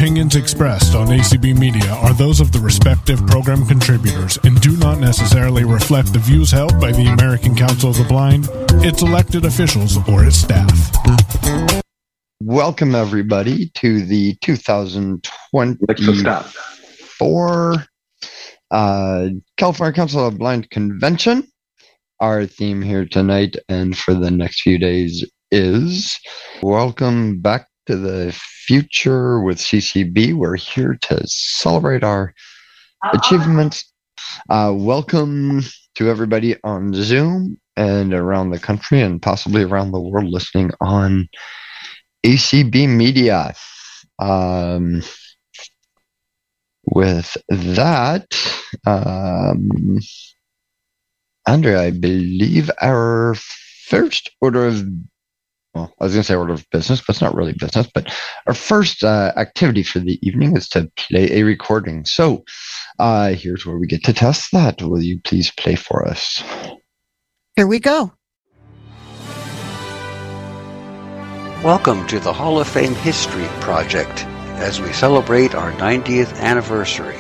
opinions expressed on ACB Media are those of the respective program contributors and do not necessarily reflect the views held by the American Council of the Blind, its elected officials, or its staff. Welcome, everybody, to the 2024 California Council of the Blind Convention. Our theme here tonight and for the next few days is Welcome Back to the Future with CCB. We're here to celebrate our achievements. Welcome to everybody on Zoom and around the country and possibly around the world listening on ACB Media. With that, Andrea, I believe our first order of, well, I was going to say order of business, but it's not really business, but our first activity for the evening is to play a recording. So here's where we get to test that. Will you please play for us? Here we go. Welcome to the Hall of Fame History Project as we celebrate our 90th anniversary.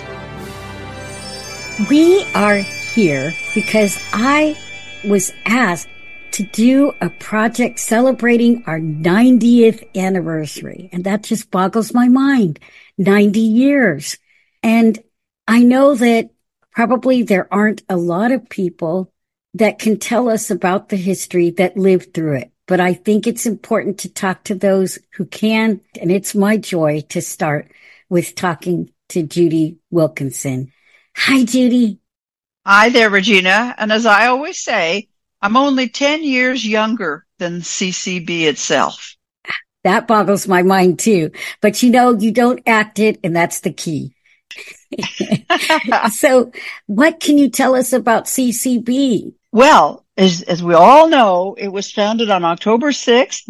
We are here because I was asked to do a project celebrating our 90th anniversary. And that just boggles my mind. 90 years. And I know that probably there aren't a lot of people that can tell us about the history that lived through it. But I think it's important to talk to those who can. And it's my joy to start with talking to Judy Wilkinson. Hi, Judy. Hi there, Regina. And as I always say, I'm only 10 years younger than CCB itself. That boggles my mind, too. But you know, you don't act it, and that's the key. So what can you tell us about CCB? Well, as we all know, it was founded on October 6th,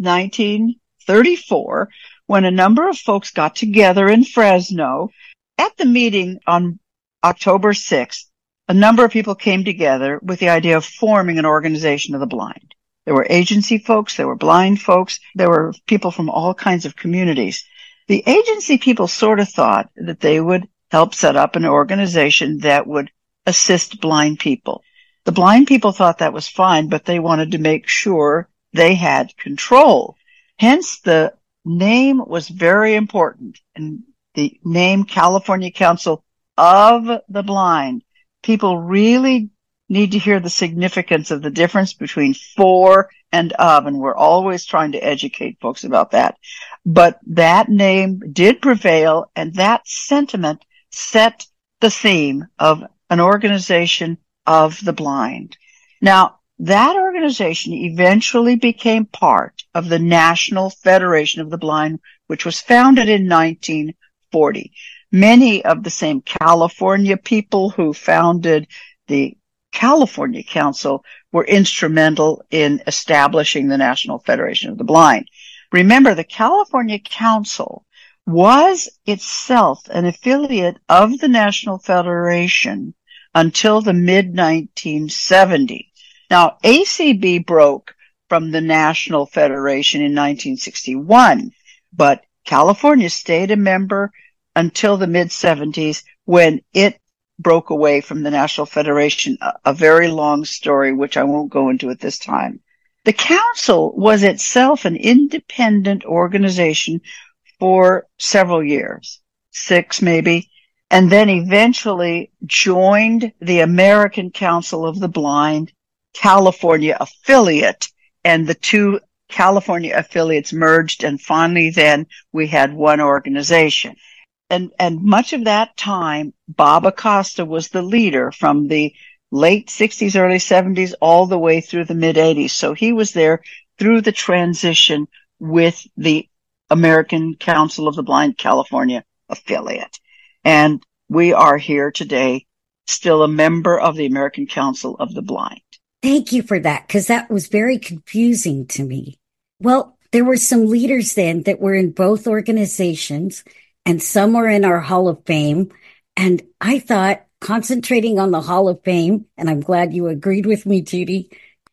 1934, when a number of folks got together in Fresno. At the meeting on October 6th, a number of people came together with the idea of forming an organization of the blind. There were agency folks, there were blind folks, there were people from all kinds of communities. The agency people sort of thought that they would help set up an organization that would assist blind people. The blind people thought that was fine, but they wanted to make sure they had control. Hence, the name was very important, and the name California Council of the Blind. People really need to hear the significance of the difference between for and of, and we're always trying to educate folks about that. But that name did prevail, and that sentiment set the theme of an organization of the blind. Now, that organization eventually became part of the National Federation of the Blind, which was founded in 1940. Many of the same California people who founded the California Council were instrumental in establishing the National Federation of the Blind. Remember, the California Council was itself an affiliate of the National Federation until the mid-1970s. Now, ACB broke from the National Federation in 1961, but California stayed a member until the mid-70s when it broke away from the National Federation, a very long story, which I won't go into at this time. The council was itself an independent organization for several years, 6 maybe, and then eventually joined the American Council of the Blind California affiliate, and the two California affiliates merged, and finally then we had one organization. And much of that time, Bob Acosta was the leader from the late 60s, early 70s, all the way through the mid-80s. So he was there through the transition with the American Council of the Blind California affiliate. And we are here today, still a member of the American Council of the Blind. Thank you for that, because that was very confusing to me. Well, there were some leaders then that were in both organizations, and some were in our Hall of Fame. And I thought, concentrating on the Hall of Fame, and I'm glad you agreed with me, Judy,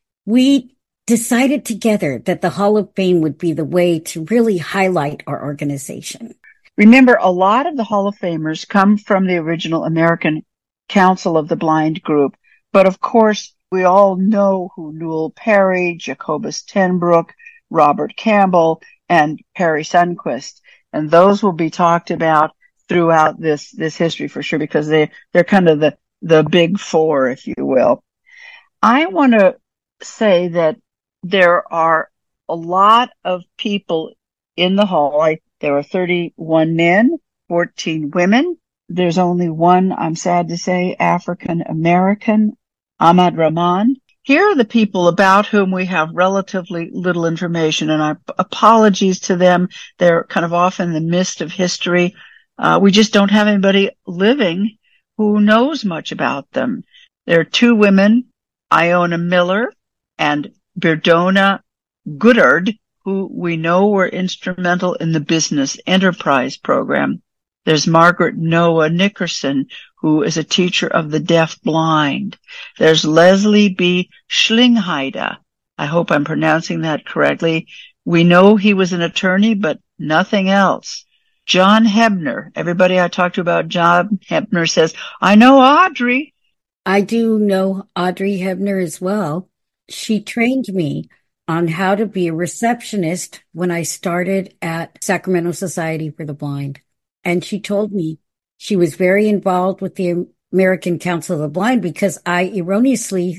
we decided together that the Hall of Fame would be the way to really highlight our organization. Remember, a lot of the Hall of Famers come from the original American Council of the Blind group. But of course, we all know who Newell Perry, Jacobus Tenbrook, Robert Campbell, and Perry Sundquist. And those will be talked about throughout this history for sure, because they're kind of the big four, if you will. I want to say that there are a lot of people in the hall. There are 31 men, 14 women. There's only one, I'm sad to say, African American, Ahmad Rahman. Here are the people about whom we have relatively little information, and our apologies to them. They're kind of off in the mist of history. We just don't have anybody living who knows much about them. There are two women, Iona Miller and Berdona Goddard, who we know were instrumental in the Business Enterprise Program. There's Margaret Noah Nickerson, who is a teacher of the deaf-blind. There's Leslie B. Schlingheide. I hope I'm pronouncing that correctly. We know he was an attorney, but nothing else. John Hebner. Everybody I talked to about John Hebner says, I know Audrey. I do know Audrey Hebner as well. She trained me on how to be a receptionist when I started at Sacramento Society for the Blind. And she told me she was very involved with the American Council of the Blind because I erroneously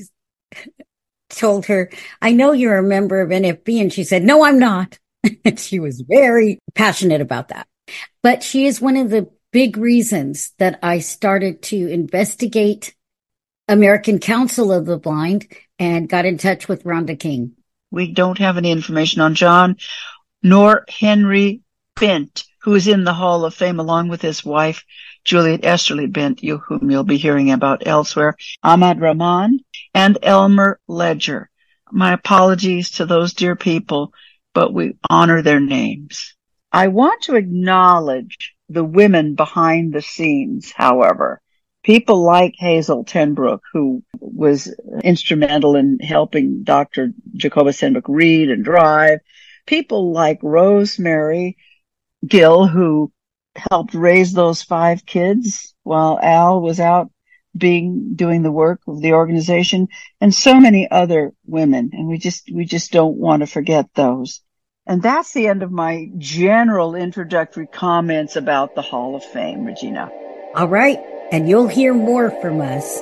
told her, I know you're a member of NFB. And she said, no, I'm not. She was very passionate about that. But she is one of the big reasons that I started to investigate American Council of the Blind and got in touch with Rhonda King. We don't have any information on John, nor Henry Bent, who is in the Hall of Fame along with his wife, Juliet Esterly Bent, whom you'll be hearing about elsewhere, Ahmad Rahman, and Elmer Ledger. My apologies to those dear people, but we honor their names. I want to acknowledge the women behind the scenes, however. People like Hazel Tenbrook, who was instrumental in helping Dr. Jacobus Tenbrook read and drive. People like Rosemary Gill, who helped raise those 5 kids while Al was out doing the work of the organization, and so many other women. And we just don't want to forget those. And that's the end of my general introductory comments about the Hall of Fame, Regina. All right. And you'll hear more from us.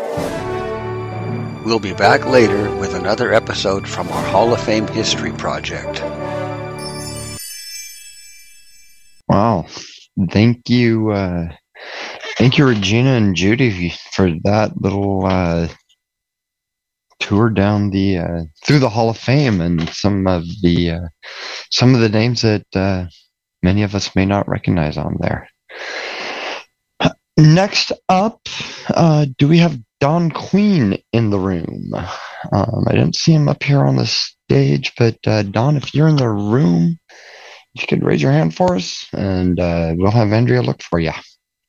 We'll be back later with another episode from our Hall of Fame History Project. Wow. Thank you, Regina and Judy, for that little tour down through the Hall of Fame and some of the names that many of us may not recognize on there. Next up, do we have Don Queen in the room? I didn't see him up here on the stage, but Don, if you're in the room, you could raise your hand for us, and we'll have Andrea look for you.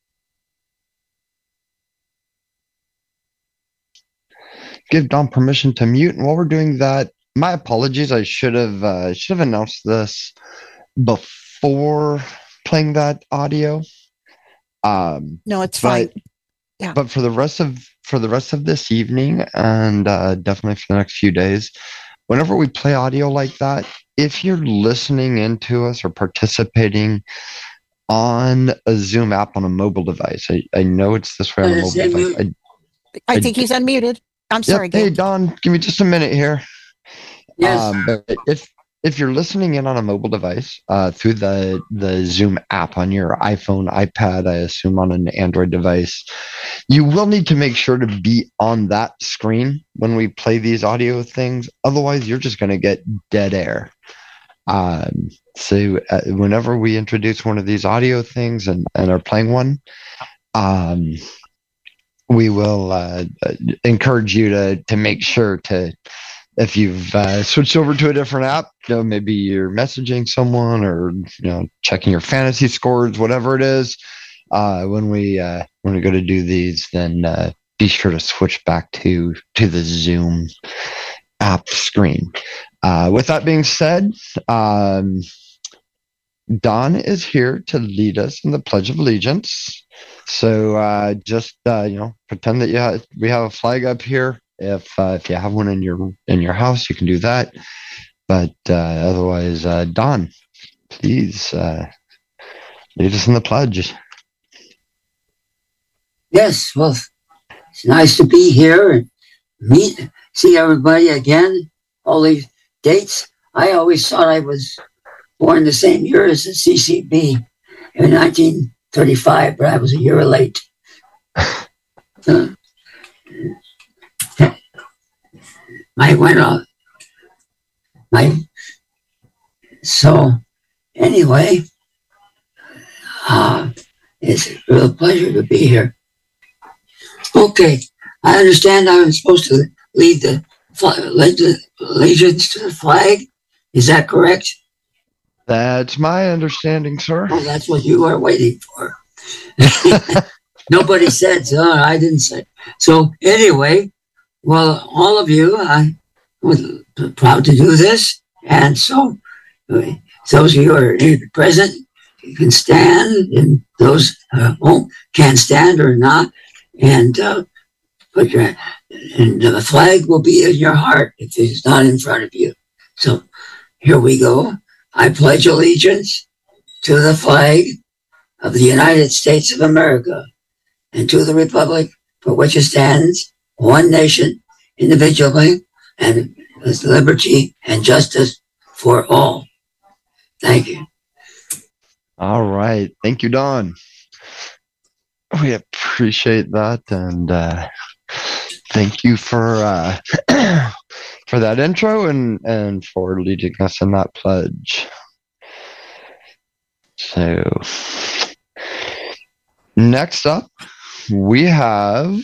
Give Don permission to mute, and while we're doing that, my apologies. I should have announced this before playing that audio. No, it's fine. Yeah. But for the rest of this evening, and definitely for the next few days, whenever we play audio like that, if you're listening into us or participating on a Zoom app on a mobile device, I know it's this way on a mobile device. I think he's unmuted. I'm sorry. Hey, Don, give me just a minute here. Yes. But if you're listening in on a mobile device through the Zoom app on your iPhone, iPad, I assume on an Android device, you will need to make sure to be on that screen when we play these audio things. Otherwise, you're just going to get dead air. So whenever we introduce one of these audio things and are playing one, we will encourage you to make sure to, if you've switched over to a different app, maybe you're messaging someone or checking your fantasy scores, whatever it is. When we go to do these, then be sure to switch back to the Zoom app screen. With that being said, Don is here to lead us in the Pledge of Allegiance. So just pretend that we have a flag up here. If you have one in your house, you can do that. But otherwise, Don, please lead us in the pledge. Yes, well, it's nice to be here and see everybody again. All these dates. I always thought I was born the same year as the CCB in 1935, but I was a year late. So anyway, it's a real pleasure to be here. Okay, I understand I'm supposed to lead the allegiance to the flag. Is that correct? That's my understanding, sir. Oh, that's what you are waiting for. Nobody said so. I didn't say. So anyway, well, all of you, I was proud to do this. And so those of you who are present, you can stand, and those who can't stand or not, and the flag will be in your heart if it's not in front of you. So here we go. I pledge allegiance to the flag of the United States of America and to the republic for which it stands, one nation, individually, and with liberty and justice for all. Thank you. All right. Thank you, Don. We appreciate that, and thank you for that intro and for leading us in that pledge. So next up, we have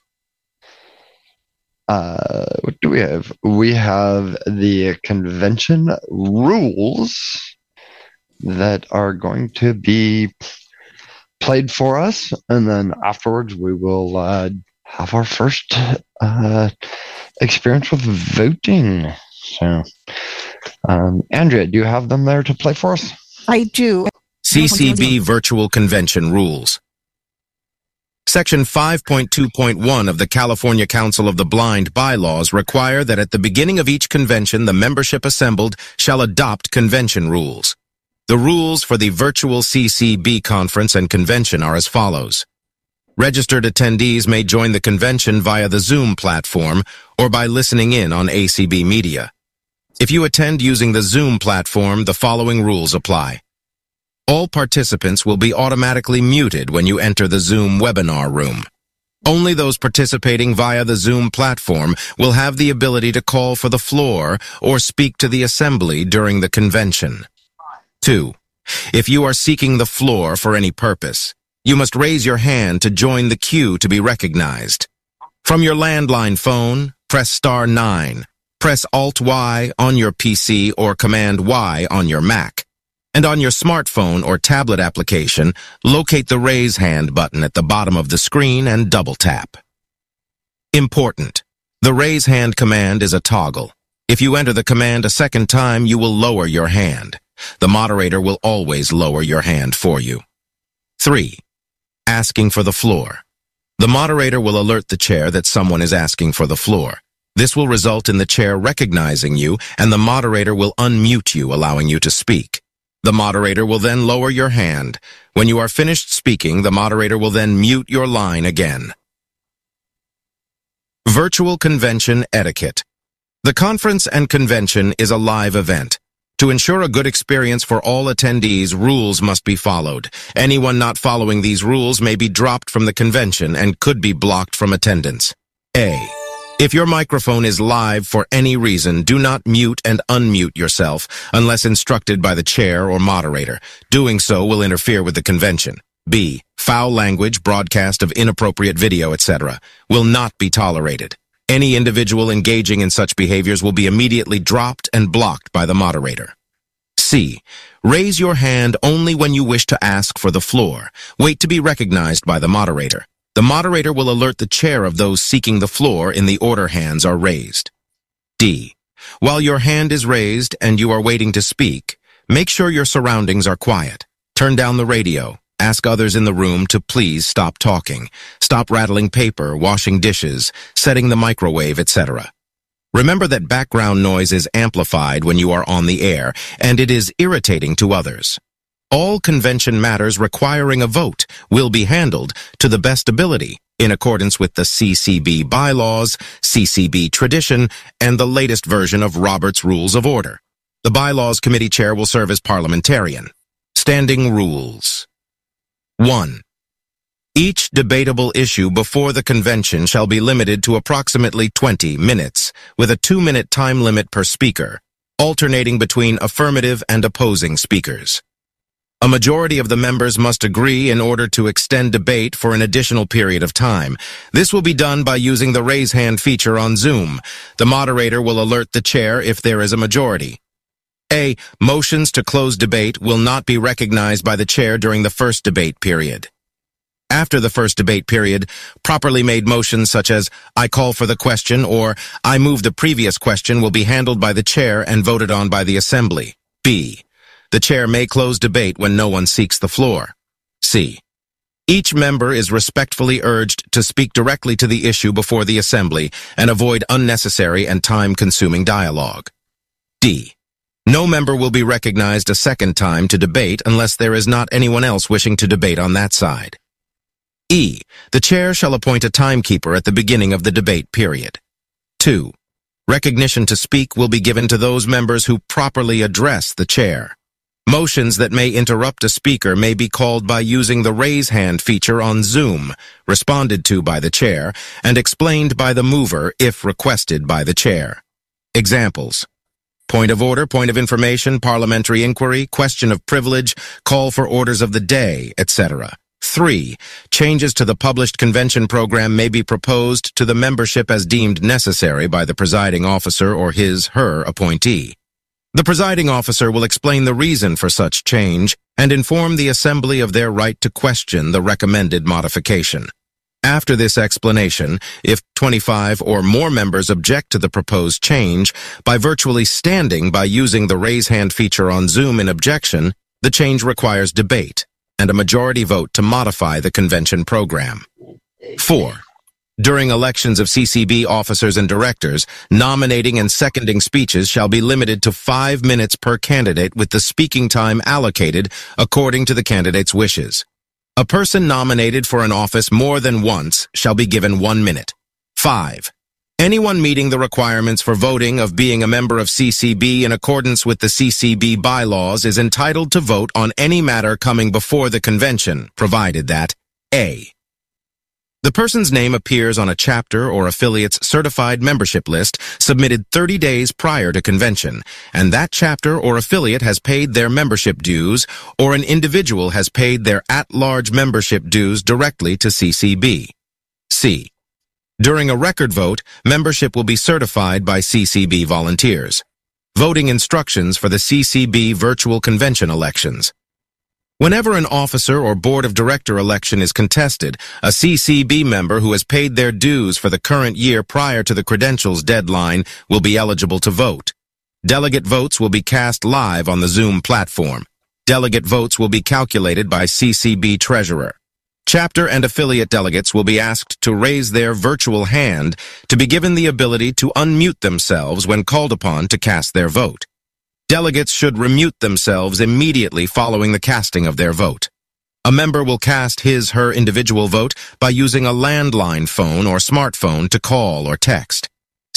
what do we have? We have the convention rules that are going to be played for us, and then afterwards we will have our first experience with voting. So, Andrea, do you have them there to play for us? I do. CCB Virtual Convention Rules. Section 5.2.1 of the California Council of the Blind bylaws require that at the beginning of each convention, the membership assembled shall adopt convention rules. The rules for the virtual CCB conference and convention are as follows. Registered attendees may join the convention via the Zoom platform or by listening in on ACB Media. If you attend using the Zoom platform, the following rules apply. All participants will be automatically muted when you enter the Zoom webinar room. Only those participating via the Zoom platform will have the ability to call for the floor or speak to the assembly during the convention. 2. If you are seeking the floor for any purpose, you must raise your hand to join the queue to be recognized. From your landline phone, press star 9. Press Alt-Y on your PC or Command Y on your Mac. And on your smartphone or tablet application, locate the Raise Hand button at the bottom of the screen and double tap. Important. The Raise Hand command is a toggle. If you enter the command a second time, you will lower your hand. The moderator will always lower your hand for you. 3. Asking for the floor. The moderator will alert the chair that someone is asking for the floor. This will result in the chair recognizing you, and the moderator will unmute you, allowing you to speak. The moderator will then lower your hand. When you are finished speaking, the moderator will then mute your line again. Virtual Convention Etiquette. The conference and convention is a live event. To ensure a good experience for all attendees, rules must be followed. Anyone not following these rules may be dropped from the convention and could be blocked from attendance. A. If your microphone is live for any reason, do not mute and unmute yourself unless instructed by the chair or moderator. Doing so will interfere with the convention. B. Foul language, broadcast of inappropriate video, etc. will not be tolerated. Any individual engaging in such behaviors will be immediately dropped and blocked by the moderator. C. Raise your hand only when you wish to ask for the floor. Wait to be recognized by the moderator. The moderator will alert the chair of those seeking the floor in the order hands are raised. D. While your hand is raised and you are waiting to speak, make sure your surroundings are quiet. Turn down the radio. Ask others in the room to please stop talking. Stop rattling paper, washing dishes, setting the microwave, etc. Remember that background noise is amplified when you are on the air, and it is irritating to others. All convention matters requiring a vote will be handled to the best ability in accordance with the CCB bylaws, CCB tradition, and the latest version of Robert's Rules of Order. The Bylaws Committee Chair will serve as parliamentarian. Standing rules. 1. Each debatable issue before the convention shall be limited to approximately 20 minutes, with a 2-minute time limit per speaker, alternating between affirmative and opposing speakers. A majority of the members must agree in order to extend debate for an additional period of time. This will be done by using the raise hand feature on Zoom. The moderator will alert the chair if there is a majority. A. Motions to close debate will not be recognized by the chair during the first debate period. After the first debate period, properly made motions such as, I call for the question or I move the previous question will be handled by the chair and voted on by the assembly. B. The chair may close debate when no one seeks the floor. C. Each member is respectfully urged to speak directly to the issue before the assembly and avoid unnecessary and time-consuming dialogue. D. No member will be recognized a second time to debate unless there is not anyone else wishing to debate on that side. E. The chair shall appoint a timekeeper at the beginning of the debate period. 2. Recognition to speak will be given to those members who properly address the chair. Motions that may interrupt a speaker may be called by using the raise hand feature on Zoom, responded to by the chair, and explained by the mover if requested by the chair. Examples: point of order, point of information, parliamentary inquiry, question of privilege, call for orders of the day, etc. 3. Changes to the published convention program may be proposed to the membership as deemed necessary by the presiding officer or his/her appointee. The presiding officer will explain the reason for such change and inform the assembly of their right to question the recommended modification. After this explanation, if 25 or more members object to the proposed change, by virtually standing by using the raise hand feature on Zoom in objection, the change requires debate and a majority vote to modify the convention program. 4. During elections of CCB officers and directors, nominating and seconding speeches shall be limited to 5 minutes per candidate with the speaking time allocated according to the candidate's wishes. A person nominated for an office more than once shall be given 1 minute. 5. Anyone meeting the requirements for voting of being a member of CCB in accordance with the CCB bylaws is entitled to vote on any matter coming before the convention, provided that A. The person's name appears on a chapter or affiliate's certified membership list submitted 30 days prior to convention, and that chapter or affiliate has paid their membership dues, or an individual has paid their at-large membership dues directly to CCB. C. During a record vote, membership will be certified by CCB volunteers. Voting instructions for the CCB virtual convention elections. Whenever an officer or board of director election is contested, a CCB member who has paid their dues for the current year prior to the credentials deadline will be eligible to vote. Delegate votes will be cast live on the Zoom platform. Delegate votes will be calculated by CCB treasurer. Chapter and affiliate delegates will be asked to raise their virtual hand to be given the ability to unmute themselves when called upon to cast their vote. Delegates should remute themselves immediately following the casting of their vote. A member will cast his/her individual vote by using a landline phone or smartphone to call or text.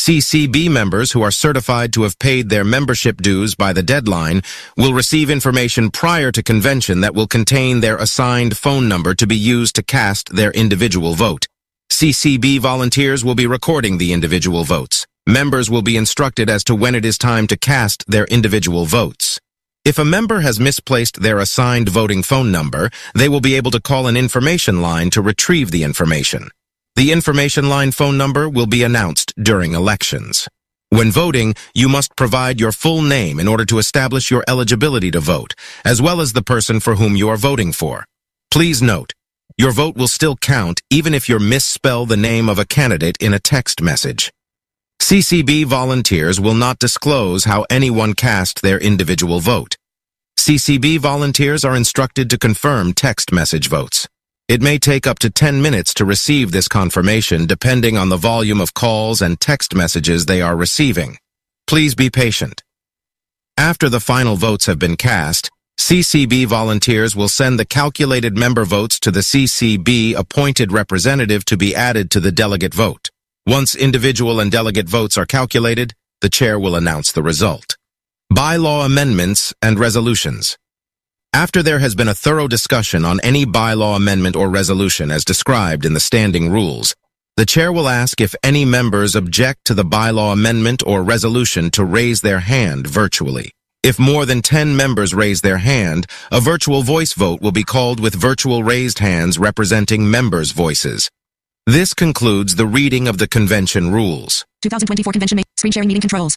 CCB members who are certified to have paid their membership dues by the deadline will receive information prior to convention that will contain their assigned phone number to be used to cast their individual vote. CCB volunteers will be recording the individual votes. Members will be instructed as to when it is time to cast their individual votes. If a member has misplaced their assigned voting phone number, they will be able to call an information line to retrieve the information. The information line phone number will be announced during elections. When voting, you must provide your full name in order to establish your eligibility to vote, as well as the person for whom you are voting for. Please note, your vote will still count even if you misspell the name of a candidate in a text message. CCB volunteers will not disclose how anyone cast their individual vote. CCB volunteers are instructed to confirm text message votes. It may take up to 10 minutes to receive this confirmation depending on the volume of calls and text messages they are receiving. Please be patient. After the final votes have been cast, CCB volunteers will send the calculated member votes to the CCB appointed representative to be added to the delegate vote. Once individual and delegate votes are calculated, the chair will announce the result. Bylaw amendments and resolutions. After there has been a thorough discussion on any bylaw amendment or resolution as described in the standing rules, the chair will ask if any members object to the bylaw amendment or resolution to raise their hand virtually. If more than 10 members raise their hand, a virtual voice vote will be called with virtual raised hands representing members' voices. This concludes the reading of the convention rules. 2024 convention screen sharing meeting controls.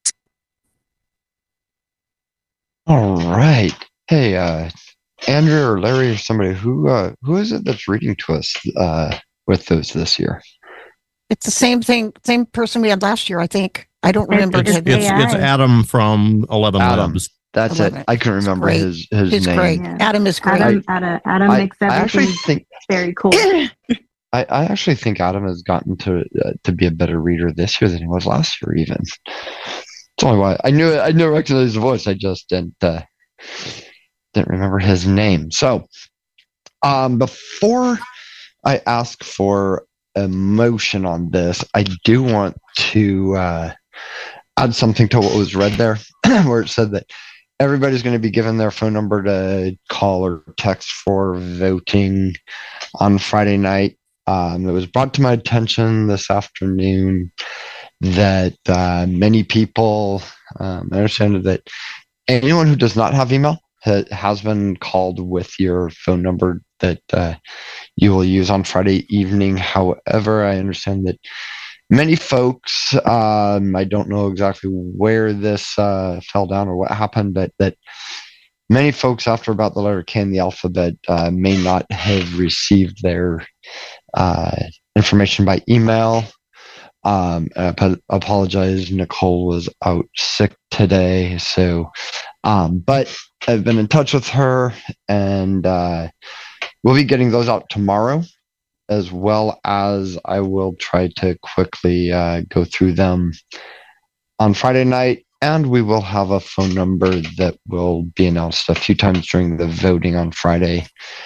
All right. Hey, Andrew or Larry or somebody, who is it that's reading to us with those this year? It's the same person we had last year, I think. I don't remember. It's Adam from 11 Labs. That's 11. It. I can remember his He's name. Great. Yeah. Adam is great. Adam makes everything very cool. I actually think Adam has gotten to be a better reader this year than he was last year. Even it's only why I knew recognized his voice. I just didn't remember his name. So, before I ask for a motion on this, I do want to add something to what was read there, where it said that everybody's going to be given their phone number to call or text for voting on Friday night. It was brought to my attention this afternoon that many people, I understand that anyone who does not have email has been called with your phone number that you will use on Friday evening. However, I understand that many folks, I don't know exactly where this fell down or what happened, but that many folks after about the letter K in the alphabet may not have received their information by email. I apologize. Nicole was out sick today, so but I've been in touch with her, and we'll be getting those out tomorrow, as well as I will try to quickly go through them on Friday night, and we will have a phone number that will be announced a few times during the voting on Friday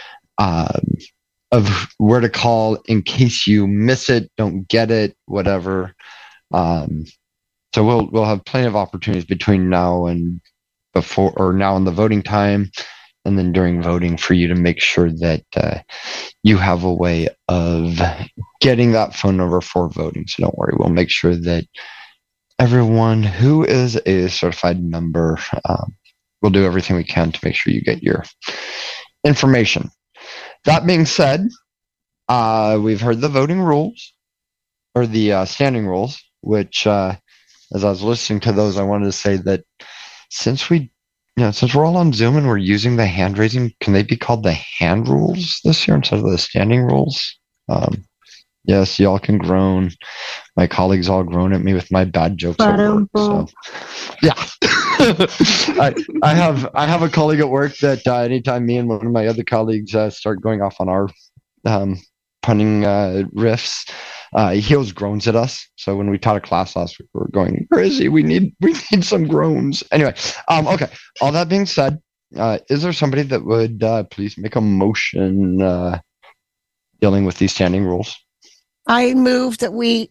of where to call in case you miss it, don't get it, whatever. So we'll have plenty of opportunities between now and before, or now and the voting time, and then during voting for you to make sure that you have a way of getting that phone number for voting. So don't worry, we'll make sure that everyone who is a certified member, we'll do everything we can to make sure you get your information. That being said, we've heard the voting rules, or the standing rules, which, as I was listening to those, I wanted to say that since we're all on Zoom and we're using the hand raising, can they be called the hand rules this year instead of the standing rules? Yes, y'all can groan. My colleagues all groan at me with my bad jokes at work. So, yeah. I have a colleague at work that anytime me and one of my other colleagues start going off on our punning riffs, he always groans at us. So when we taught a class last week, we were going crazy. We need some groans. Anyway, okay. All that being said, is there somebody that would please make a motion dealing with these standing rules? I move that we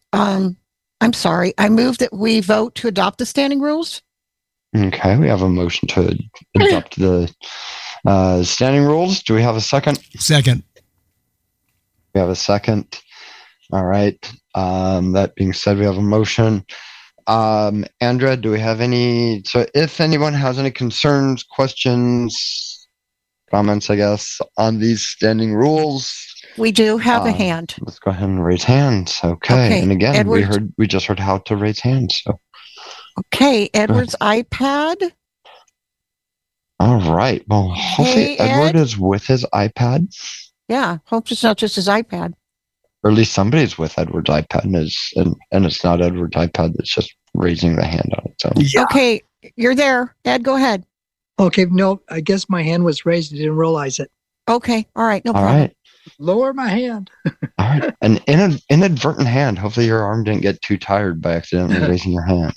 vote to adopt the standing rules. Okay, we have a motion to adopt the standing rules. Do we have a second? Second. We have a second. All right. That being said, we have a motion. Andrea, do we have any? So if anyone has any concerns, questions, comments, I guess, on these standing rules. We do have a hand. Let's go ahead and raise hands. Okay. And again, Edward, we just heard how to raise hands. So. Okay, Edward's iPad. All right. Well, hopefully Edward is with his iPad. Yeah, hope it's not just his iPad. Or at least somebody's with Edward's iPad, and it's not Edward's iPad that's just raising the hand on its own. Yeah. Okay, you're there. Ed, go ahead. Okay, no, I guess my hand was raised. I didn't realize it. Okay, all right, no All problem. right. Lower my hand. All right. An inadvertent hand. Hopefully your arm didn't get too tired by accidentally raising your hand.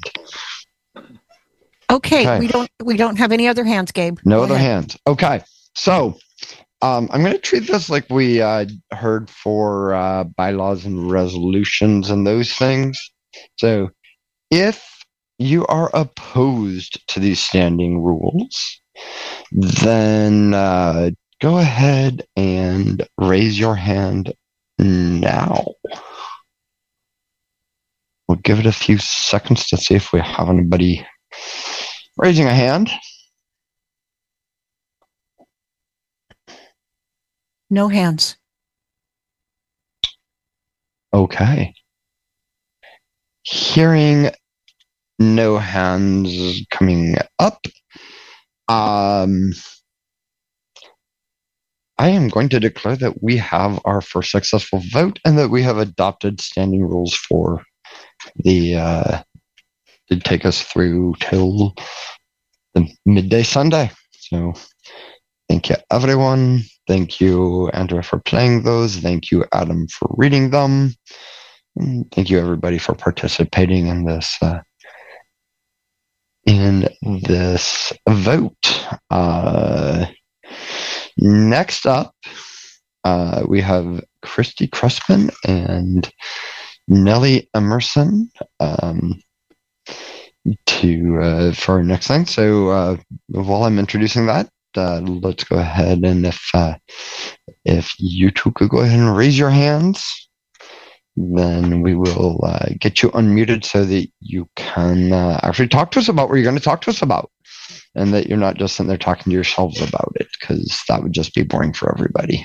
Okay, we don't have any other hands, Gabe. No Go other ahead. hands. Okay. So I'm going to treat this like we heard for bylaws and resolutions and those things. So if you are opposed to these standing rules, then go ahead and raise your hand now. We'll give it a few seconds to see if we have anybody raising a hand. No hands. Okay. Hearing no hands coming up, I am going to declare that we have our first successful vote and that we have adopted standing rules for the to take us through till the midday Sunday. So thank you, everyone. Thank you, Andrea, for playing those. Thank you, Adam, for reading them. And thank you, everybody, for participating in this vote. Next up, we have Christy Crespin and Nellie Emerson for our next thing. So while I'm introducing that, let's go ahead and if you two could go ahead and raise your hands, then we will get you unmuted so that you can actually talk to us about what you're going to talk to us about, and that you're not just sitting there talking to yourselves about it, because that would just be boring for everybody.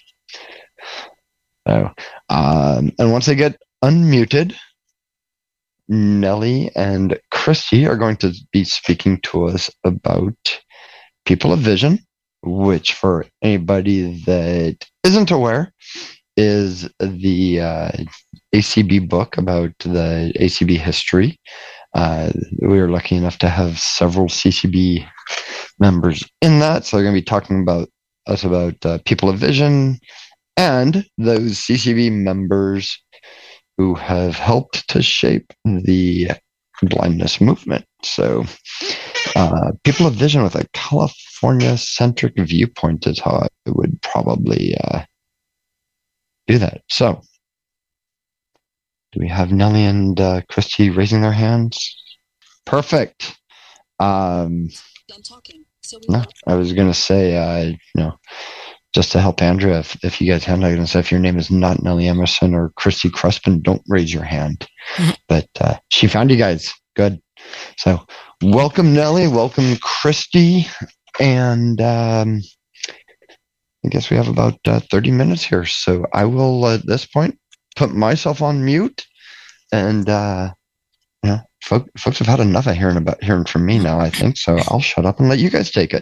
So, and once they get unmuted, Nellie and Christy are going to be speaking to us about People of Vision, which, for anybody that isn't aware, is the ACB book about the ACB history. We were lucky enough to have several CCB members in that, so they're going to be talking about People of Vision and those CCB members who have helped to shape the blindness movement. So People of Vision with a California-centric viewpoint is how I would probably do that. So do we have Nellie and Christy raising their hands? Perfect. Done talking. No, I was going to say, just to help Andrea, if you guys have, I'm going to say, if your name is not Nellie Emerson or Christy Crespin, don't raise your hand. But she found you guys. Good. So welcome, Nellie. Welcome, Christy. And I guess we have about 30 minutes here. So I will, at this point, put myself on mute. And, folks have had enough of hearing from me now, I think. So I'll shut up and let you guys take it.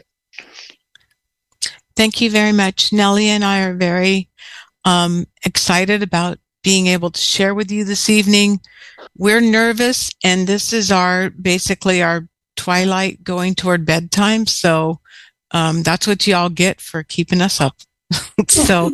Thank you very much. Nellie and I are very excited about being able to share with you this evening. We're nervous, and this is basically our twilight going toward bedtime. So that's what y'all get for keeping us up. So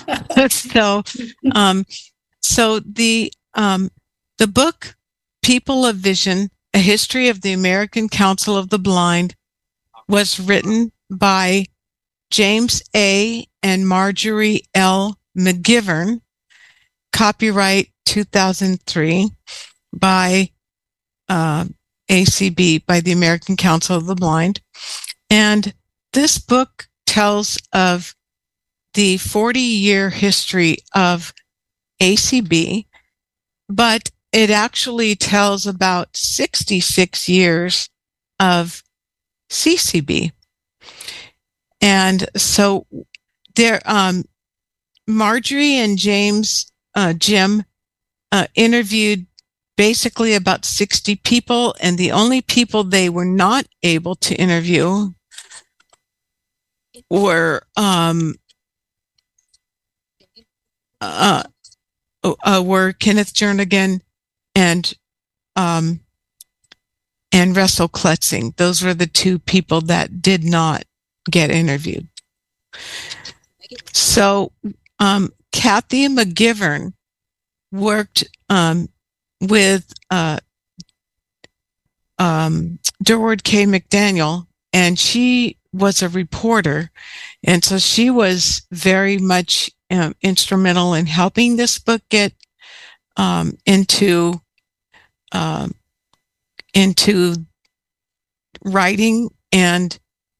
the book People of Vision: A History of the American Council of the Blind was written by James A. and Marjorie L. McGivern, copyright 2003 by ACB, by the American Council of the Blind. And this book tells of the 40-year history of ACB, but it actually tells about 66 years of CCB. And so there, Marjorie and Jim interviewed basically about 60 people, and the only people they were not able to interview were Kenneth Jernigan and and Russell Klutzing. Those were the two people that did not get interviewed. So Kathy McGivern worked with Durward K. McDaniel, and she was a reporter. And so she was very much instrumental in helping this book get into writing. And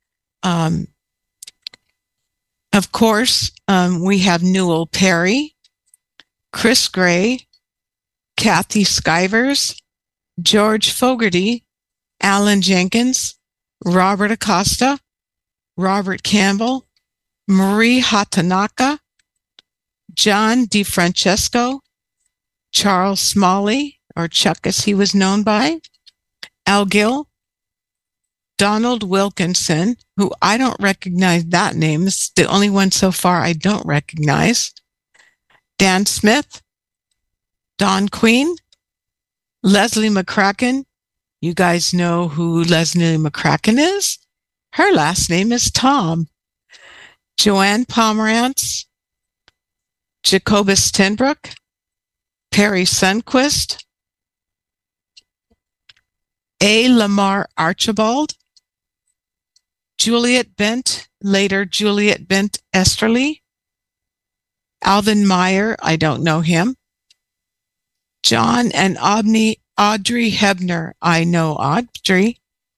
of course, we have Newell Perry, Chris Gray, Kathy Skivers, George Fogarty, Alan Jenkins, Robert Acosta, Robert Campbell, Marie Hatanaka, John DeFrancesco, Charles Smalley, or Chuck as he was known by, Al Gill, Donald Wilkinson, who I don't recognize that name. This is the only one so far I don't recognize. Dan Smith, Don Queen, Leslie McCracken. You guys know who Leslie McCracken is? Her last name is Tom. Joanne Pomerantz, Jacobus Tenbrook, Perry Sundquist, A. Lamar Archibald, Juliet Bent, later Juliet Bent Esterly, Alvin Meyer, I don't know him, John and Audrey Hebner, I know Audrey.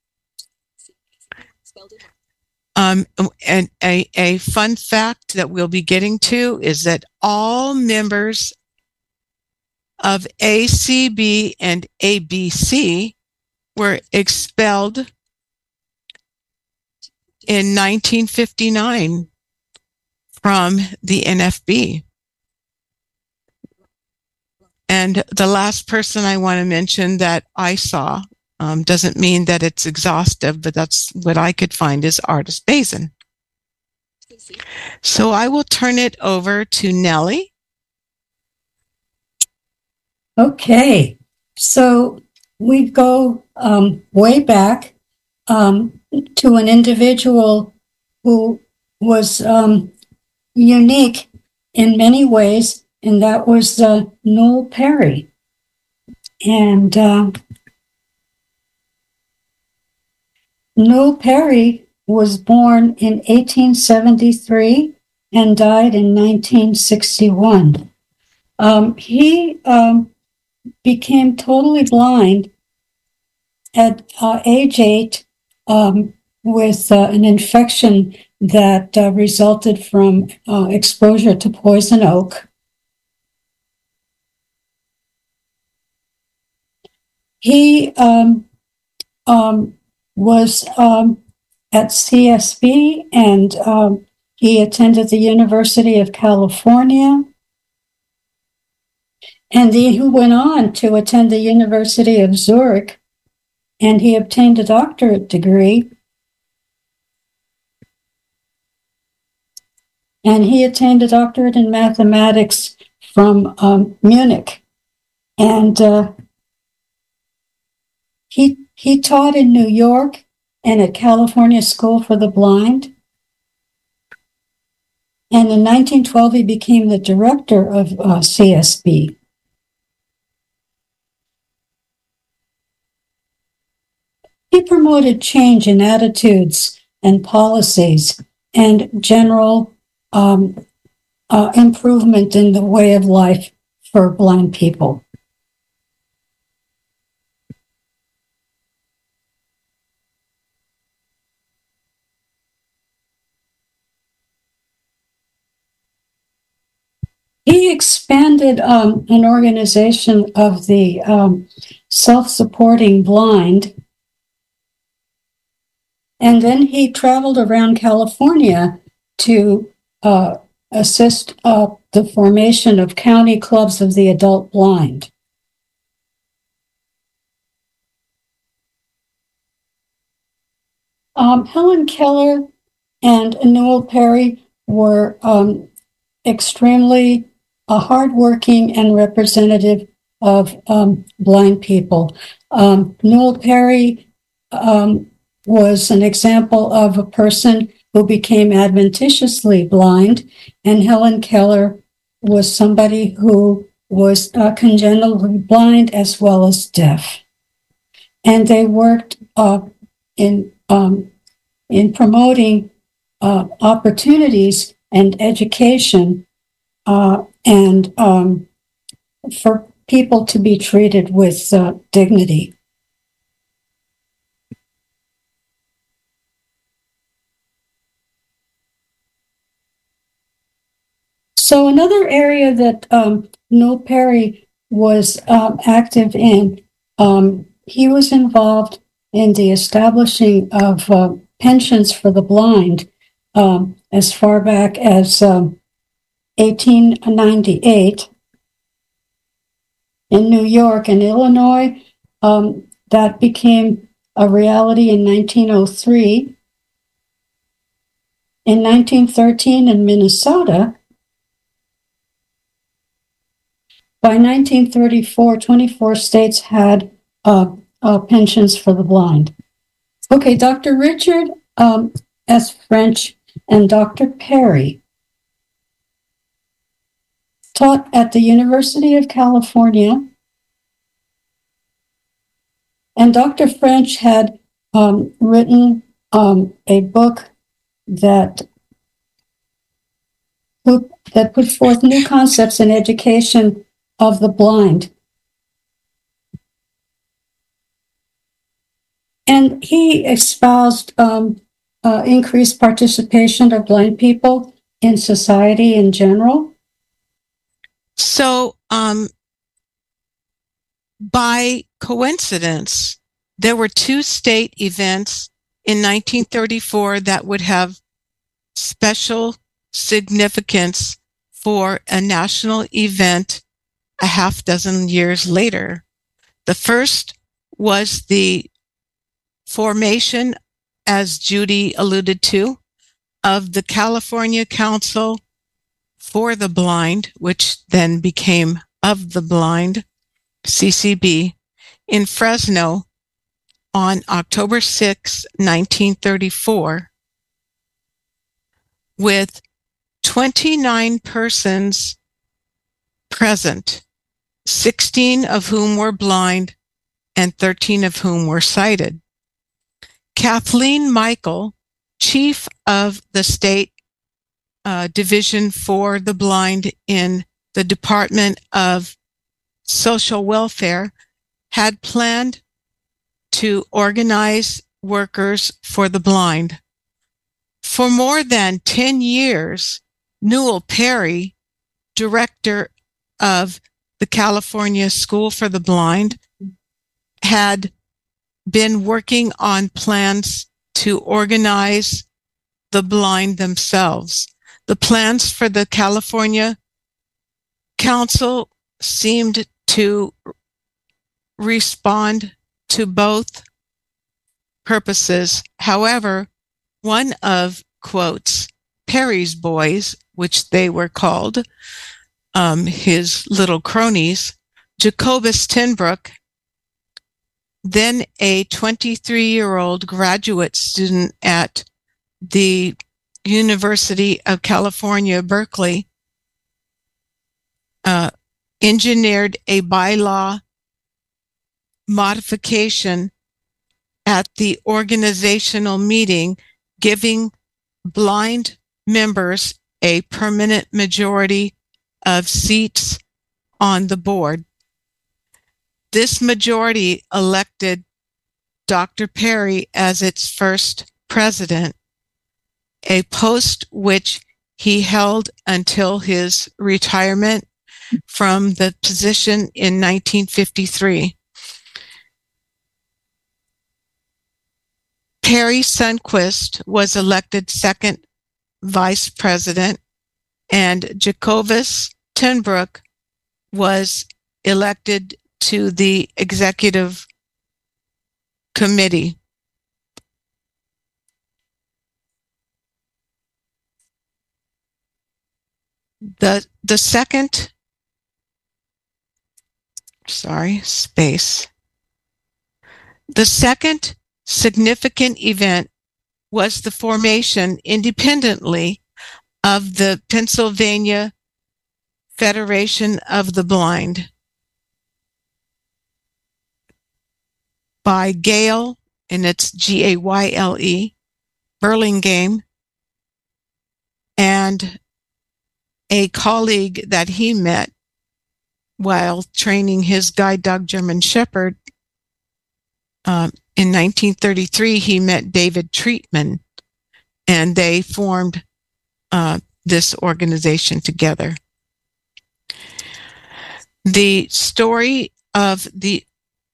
And a fun fact that we'll be getting to is that all members of ACB and ABC were expelled in 1959 from the NFB. And the last person I want to mention that I saw, doesn't mean that it's exhaustive, but that's what I could find, is Ardis Bazin. So I will turn it over to Nellie. Okay, so we go way back to an individual who was unique in many ways, and that was Newell Perry. And Newell Perry was born in 1873 and died in 1961. He became totally blind at age 8 with an infection that resulted from exposure to poison oak. He was at CSB, and he attended the University of California. And he went on to attend the University of Zurich, and he obtained a doctorate degree. And he attained a doctorate in mathematics from Munich. And he taught in New York and at California School for the Blind. And in 1912, he became the director of CSB. He promoted change in attitudes and policies and general improvement in the way of life for blind people. He expanded an organization of the self-supporting blind, and then he traveled around California to assist the formation of county clubs of the adult blind. Helen Keller and Newell Perry were extremely hardworking and representative of blind people. Newell Perry was an example of a person who became adventitiously blind, and Helen Keller was somebody who was congenitally blind as well as deaf. And they worked in promoting opportunities and education and for people to be treated with dignity. So another area that Noel Perry was active in, he was involved in the establishing of pensions for the blind as far back as 1898 in New York and Illinois. That became a reality in 1903. In 1913 in Minnesota. By 1934, 24 states had pensions for the blind. Okay, Dr. Richard S. French and Dr. Perry taught at the University of California, and Dr. French had written a book that put forth new concepts in education of the blind. And he espoused increased participation of blind people in society in general. So, by coincidence, there were two state events in 1934 that would have special significance for a national event a half dozen years later. The first was the formation, as Judy alluded to, of the California Council for the Blind, which then became Of the Blind, CCB, in Fresno on October 6, 1934, with 29 persons present, 16 of whom were blind and 13 of whom were sighted. Kathleen Michael, chief of the state division for the blind in the Department of Social Welfare, had planned to organize workers for the blind. For more than 10 years, Noel Perry, director of the California School for the Blind, had been working on plans to organize the blind themselves. The plans for the California Council seemed to respond to both purposes. However, one of, quotes, Perry's boys, which they were called, his little cronies, Jacobus Tenbrook, then a 23-year-old graduate student at the University of California, Berkeley, engineered a bylaw modification at the organizational meeting, giving blind members a permanent majority of seats on the board. This majority elected Dr. Perry as its first president, a post which he held until his retirement from the position in 1953. Perry Sundquist was elected second vice president, and Jacobus Tenbrook was elected to the executive committee. The second, the second significant event was the formation independently of the Pennsylvania Federation of the Blind by Gayle, and it's Gayle, Burlingame, and a colleague that he met while training his guide dog German Shepherd. In 1933, he met David Treatman, and they formed this organization together. The story of the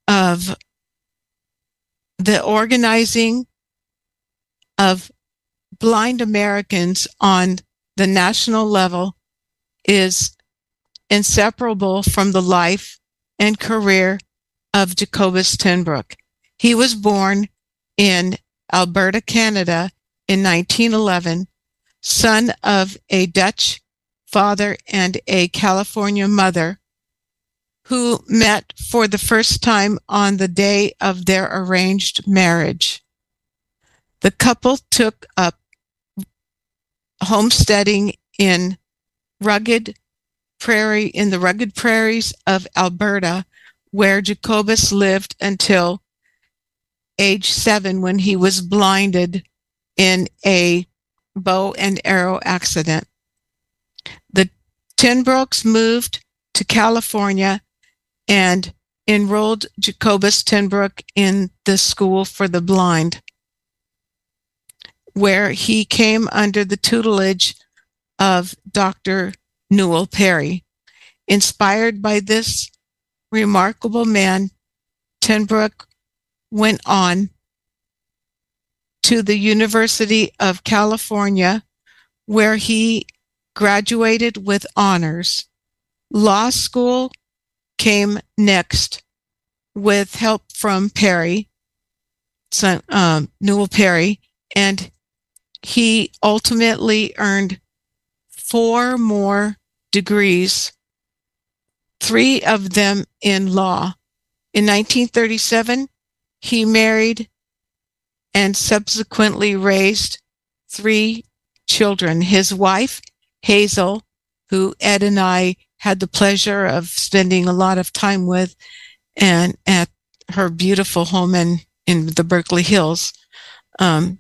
organizing of blind Americans on the national level is inseparable from the life and career of Jacobus ten Broeck. He was born in Alberta, Canada in 1911, son of a Dutch father and a California mother, who met for the first time on the day of their arranged marriage. The couple took up homesteading in the rugged prairies of Alberta, where Jacobus lived until age 7, when he was blinded in a bow and arrow accident. The ten Broecks moved to California and enrolled Jacobus ten Broeck in the School for the Blind, where he came under the tutelage of Dr. Newell Perry. Inspired by this remarkable man, ten Broeck went on to the University of California, where he graduated with honors. Law school came next with help from Perry, Newell Perry, and he ultimately earned 4 more degrees, 3 of them in law. In 1937, he married and subsequently raised 3 children. His wife, Hazel, who Ed and I had the pleasure of spending a lot of time with, and at her beautiful home in the Berkeley Hills. A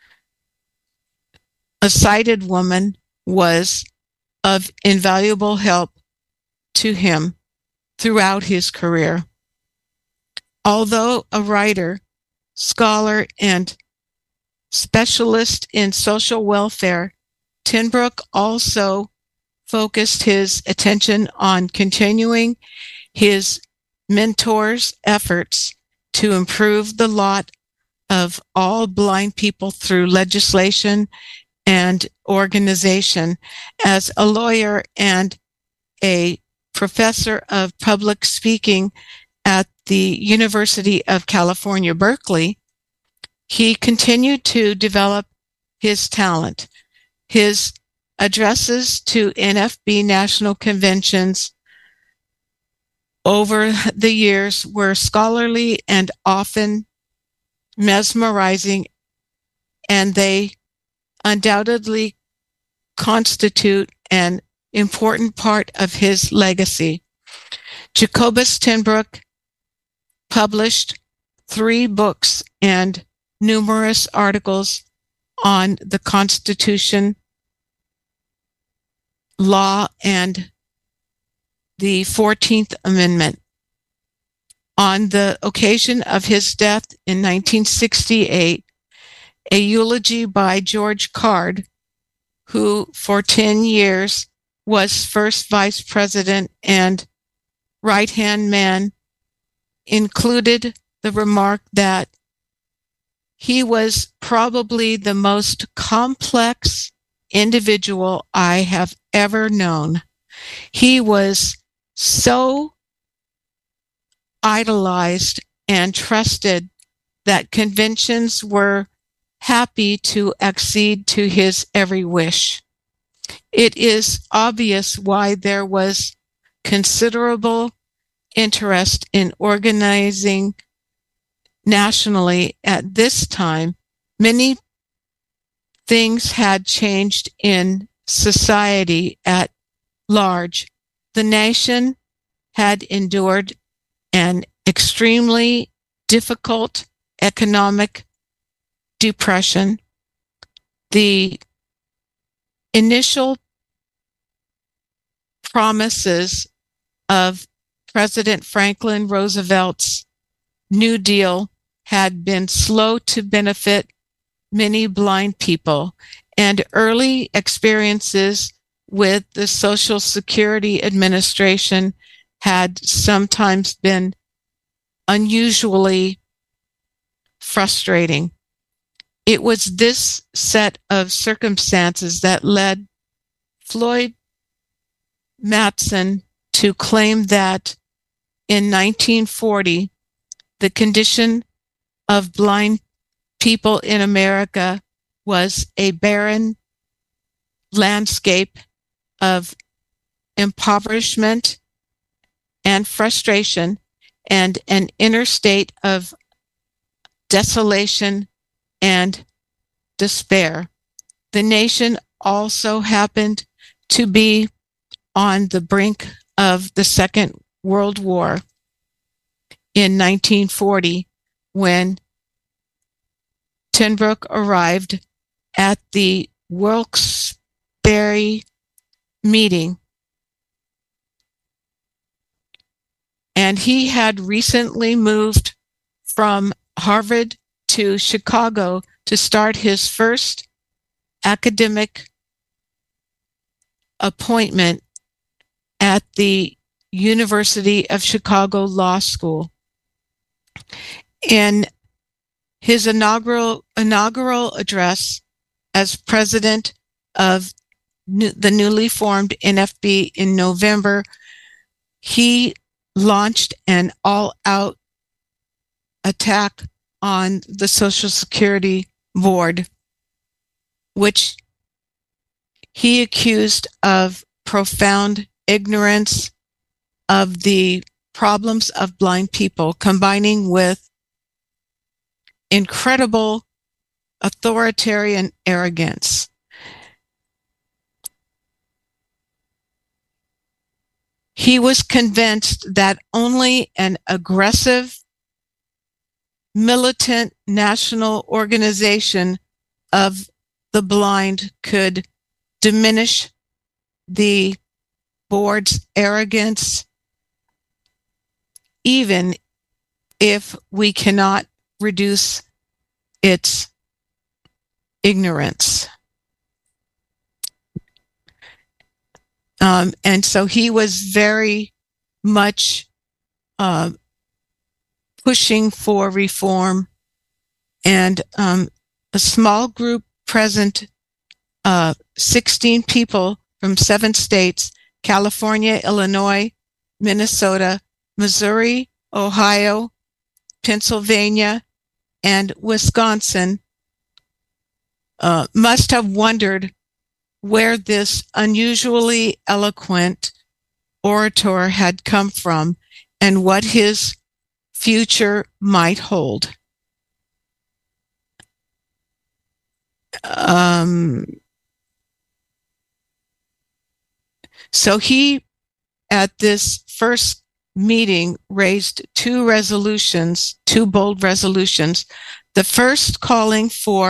sighted woman was of invaluable help to him throughout his career. Although a writer, scholar, and specialist in social welfare, ten Broeck also focused his attention on continuing his mentor's efforts to improve the lot of all blind people through legislation and organization. As a lawyer and a professor of public speaking at the University of California, Berkeley, he continued to develop his talent. His addresses to NFB national conventions over the years were scholarly and often mesmerizing, and they undoubtedly constitute an important part of his legacy. Jacobus ten Broeck published 3 books and numerous articles on the Constitution, law, and the 14th Amendment. On the occasion of his death in 1968, a eulogy by George Card, who for 10 years was first vice president and right-hand man, included the remark that he was probably the most complex individual I have ever known. He was so idolized and trusted that conventions were happy to accede to his every wish. It is obvious why there was considerable interest in organizing nationally at this time, many things had changed in society at large. The nation had endured an extremely difficult economic depression. The initial promises of President Franklin Roosevelt's New Deal had been slow to benefit many blind people, and early experiences with the Social Security Administration had sometimes been unusually frustrating. It was this set of circumstances that led Floyd Matson to claim that in 1940, the condition of blind people in America was a barren landscape of impoverishment and frustration and an inner state of desolation and despair. The nation also happened to be on the brink of the Second World War in 1940 when Ten Broeck arrived at the Wilkes-Barre meeting. And he had recently moved from Harvard to Chicago to start his first academic appointment at the University of Chicago Law School. In his inaugural address as president of the newly formed NFB in November, he launched an all-out attack on the Social Security Board, which he accused of profound ignorance of the problems of blind people, combining with incredible authoritarian arrogance. He was convinced that only an aggressive, militant national organization of the blind could diminish the board's arrogance, even if we cannot reduce its ignorance. And so he was very much pushing for reform, and a small group present, 16 people from 7 states, California, Illinois, Minnesota, Missouri, Ohio, Pennsylvania, and Wisconsin, must have wondered where this unusually eloquent orator had come from and what his future might hold. So he, at this first meeting, raised 2 bold resolutions. The first calling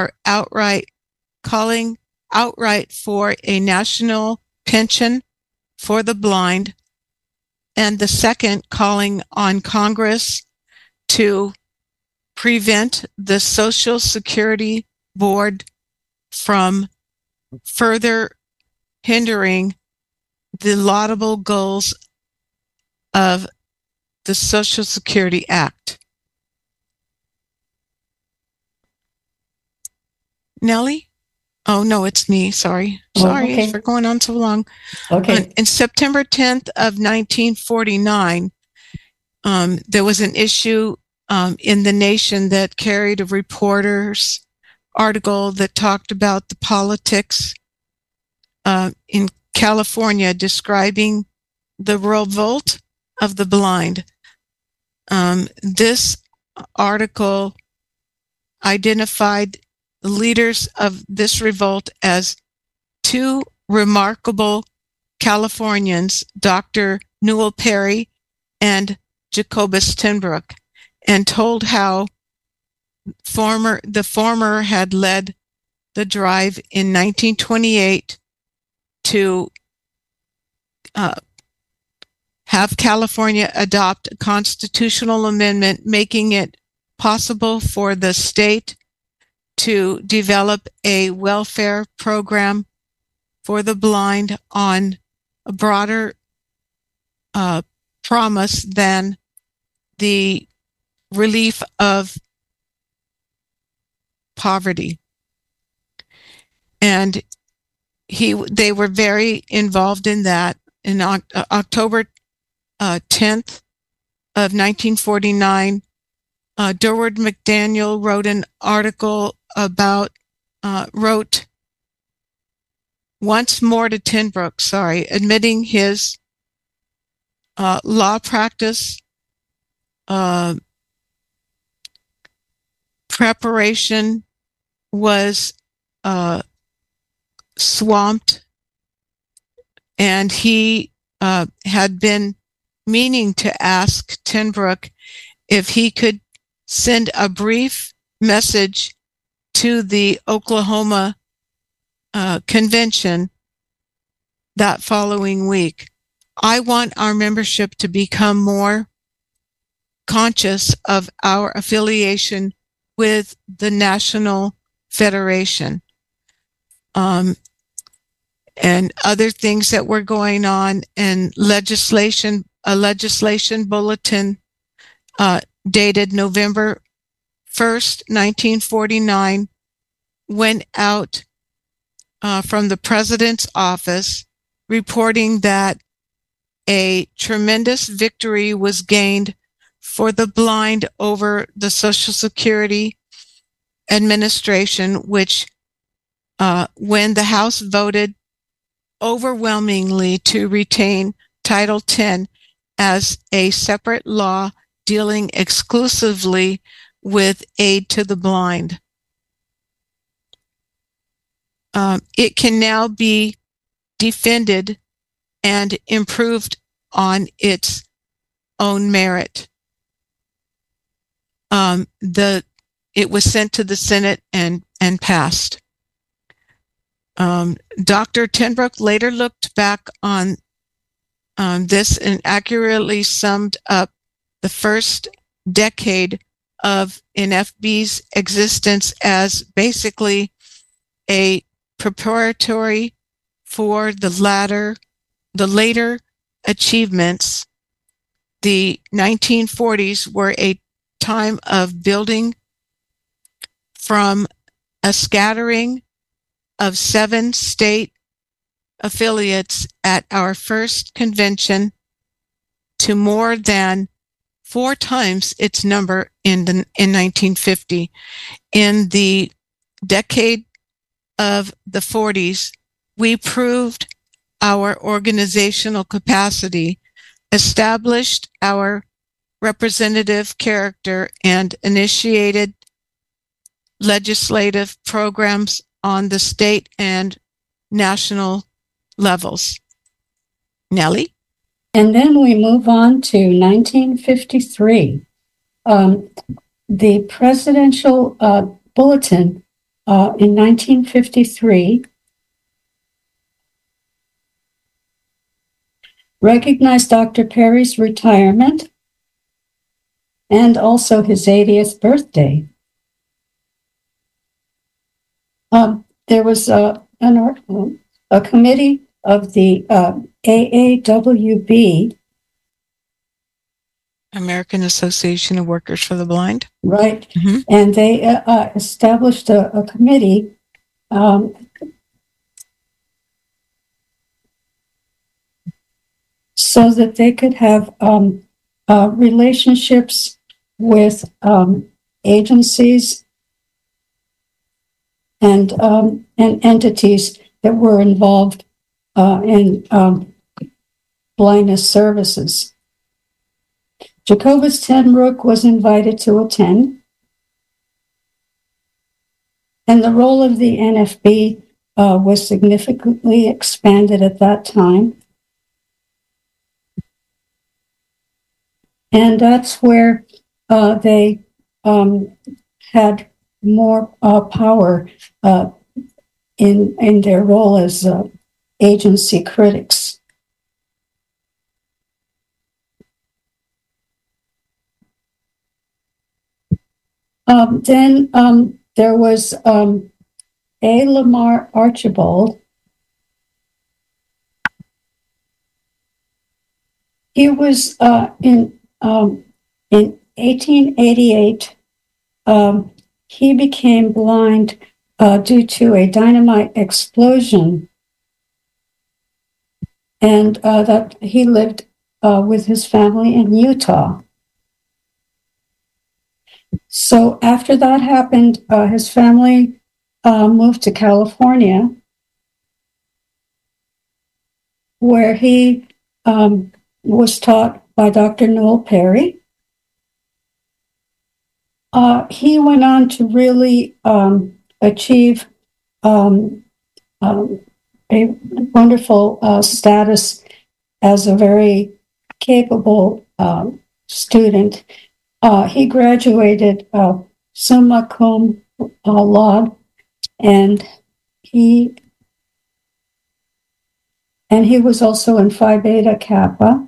outright for a national pension for the blind, and the second calling on Congress to prevent the Social Security Board from further hindering the laudable goals of the Social Security Act. Nellie? Oh, no, it's me. Sorry Okay. for going on so long. Okay. In September 10th of 1949, there was an issue in The Nation that carried a reporter's article that talked about the politics in California, describing the revolt of the blind. This article identified the leaders of this revolt as two remarkable Californians, Dr. Newell Perry and Jacobus Tenbrook, and told how the former had led the drive in 1928 to have California adopt a constitutional amendment making it possible for the state to develop a welfare program for the blind on a broader promise than the relief of poverty. And they were very involved in that. In October 10th of 1949, Durward McDaniel wrote an article wrote once more to Tenbrook, admitting his law practice, preparation was swamped, and he had been meaning to ask Tenbrook if he could send a brief message to the Oklahoma convention that following week. I want our membership to become more conscious of our affiliation with the National Federation. And other things that were going on, and a legislation bulletin dated November 1st, 1949, went out from the president's office reporting that a tremendous victory was gained for the blind over the Social Security Administration, which when the House voted overwhelmingly to retain Title X as a separate law dealing exclusively with aid to the blind. It can now be defended and improved on its own merit. It was sent to the Senate and passed. Dr. Tenbrook later looked back on this and accurately summed up the first decade of NFB's existence as basically a preparatory for the later achievements. The 1940s were a time of building from a scattering of 7 state affiliates at our first convention to more than 4 times its number in 1950. In the decade of the 40s, we proved our organizational capacity, established our representative character, and initiated legislative programs on the state and national levels. Nellie? And then we move on to 1953. The presidential bulletin in 1953 recognized Dr. Perry's retirement and also his 80th birthday. There was a committee of the AAWB, American Association of Workers for the Blind. Right. Mm-hmm. And they established a committee so that they could have relationships with agencies and entities that were involved in blindness services. Jacobus Tenbrook was invited to attend. And the role of the NFB was significantly expanded at that time. And that's where they had more power in their role as agency critics. Then there was A. Lamar Archibald. He was in 1888. He became blind due to a dynamite explosion, and that he lived with his family in Utah. So after that happened, his family moved to California, where he was taught by Dr. Noel Perry. He went on to really achieve a wonderful status as a very capable student. He graduated summa cum laude, and he was also in Phi Beta Kappa.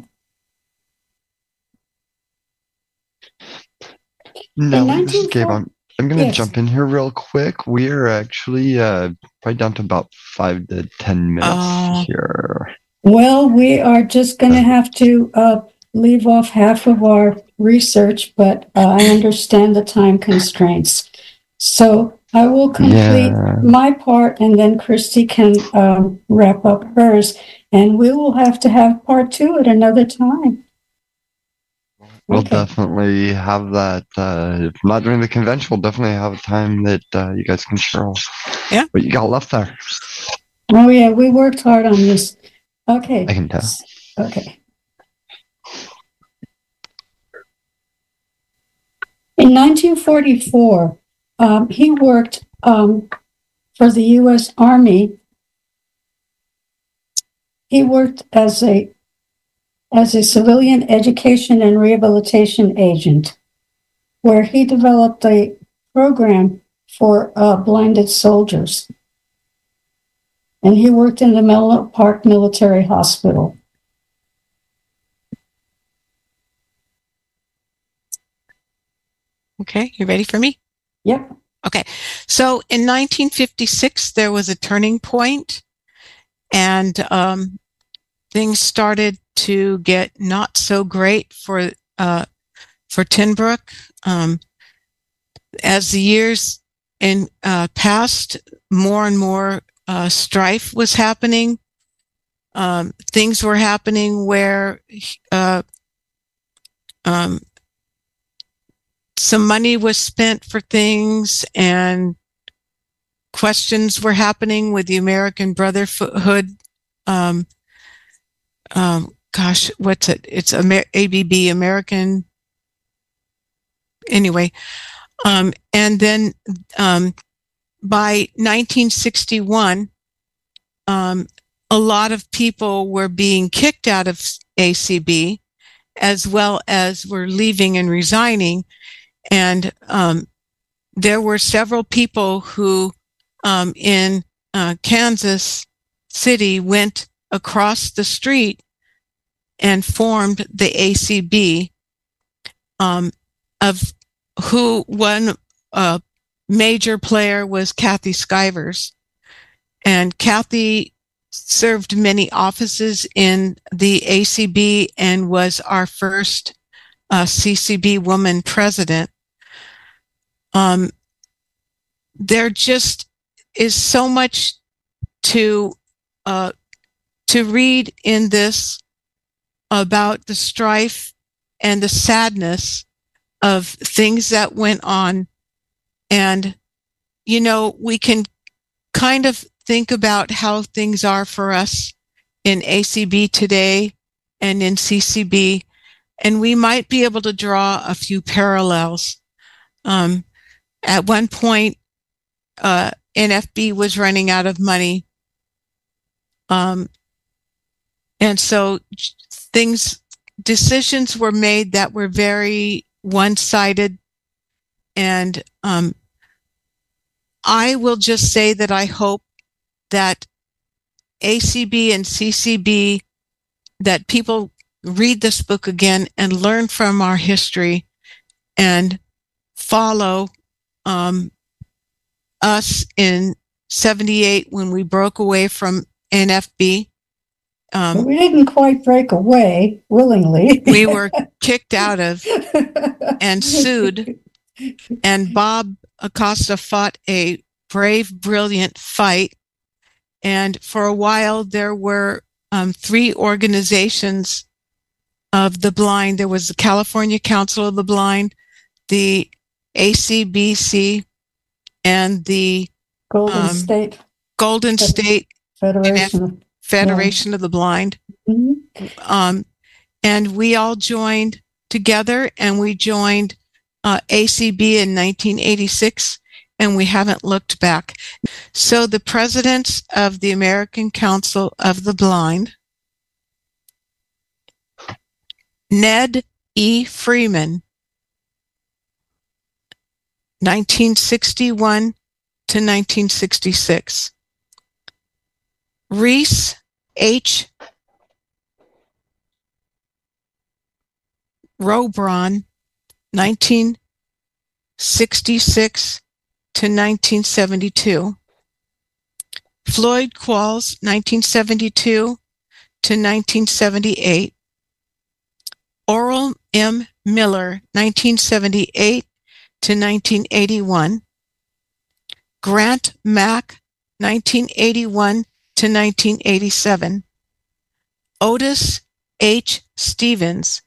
No, this is Gabe. I'm going to jump in here real quick. We're actually right down to about 5 to 10 minutes here. Well, we are just going to have to leave off half of our research, but I understand the time constraints. So I will complete my part, and then Christy can wrap up hers, and we will have to have part 2 at another time. We'll definitely have that. If not during the convention, we'll definitely have a time that you guys can share what you got left there. Oh, yeah, we worked hard on this. Okay. I can tell. Okay. In 1944, he worked for the U.S. Army. He worked as a civilian education and rehabilitation agent, where he developed a program for blinded soldiers. And he worked in the Menlo Park Military Hospital. Okay, you ready for me? Yep. Okay, so in 1956, there was a turning point, and things started to get not so great for Tenbrook. As the years passed, more and more strife was happening. Things were happening where some money was spent for things, and questions were happening with the American Brotherhood. What's it? It's ABB, American. Anyway, and then by 1961, a lot of people were being kicked out of ACB, as well as were leaving and resigning. And there were several people who in Kansas City went across the street and formed the ACB, of who one major player was Kathy Skivers. And Kathy served many offices in the ACB and was our first CCB woman president. There just is so much to read in this about the strife and the sadness of things that went on. And, you know, we can kind of think about how things are for us in ACB today and in CCB. And we might be able to draw a few parallels. At one point, NFB was running out of money. And so decisions were made that were very one-sided. And I will just say that I hope that ACB and CCB, that people read this book again and learn from our history and follow us in 78 when we broke away from NFB. We didn't quite break away willingly. We were kicked out of and sued. And Bob Acosta fought a brave, brilliant fight. And for a while, there were 3 organizations of the blind. There was the California Council of the Blind, the ACBC, and the Golden State Federation of the Blind. Mm-hmm. And we all joined together, and we joined ACB in 1986, and we haven't looked back. So the presidents of the American Council of the Blind: Ned E. Freeman, 1961 to 1966. Reese H. Robron, 1966 to 1972. Floyd Qualls, 1972 to 1978. Oral M. Miller, 1978 to 1981. Grant Mack, 1981 to 1987. Otis H. Stevens,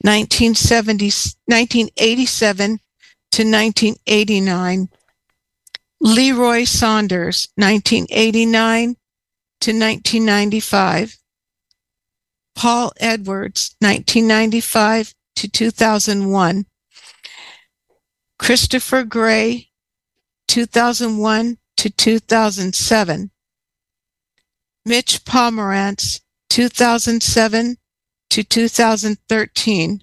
1987 to 1989. Leroy Saunders, 1989 to 1995. Paul Edwards, 1995 to 2001. Christopher Gray, 2001 to 2007. Mitch Pomerantz, 2007 to 2013.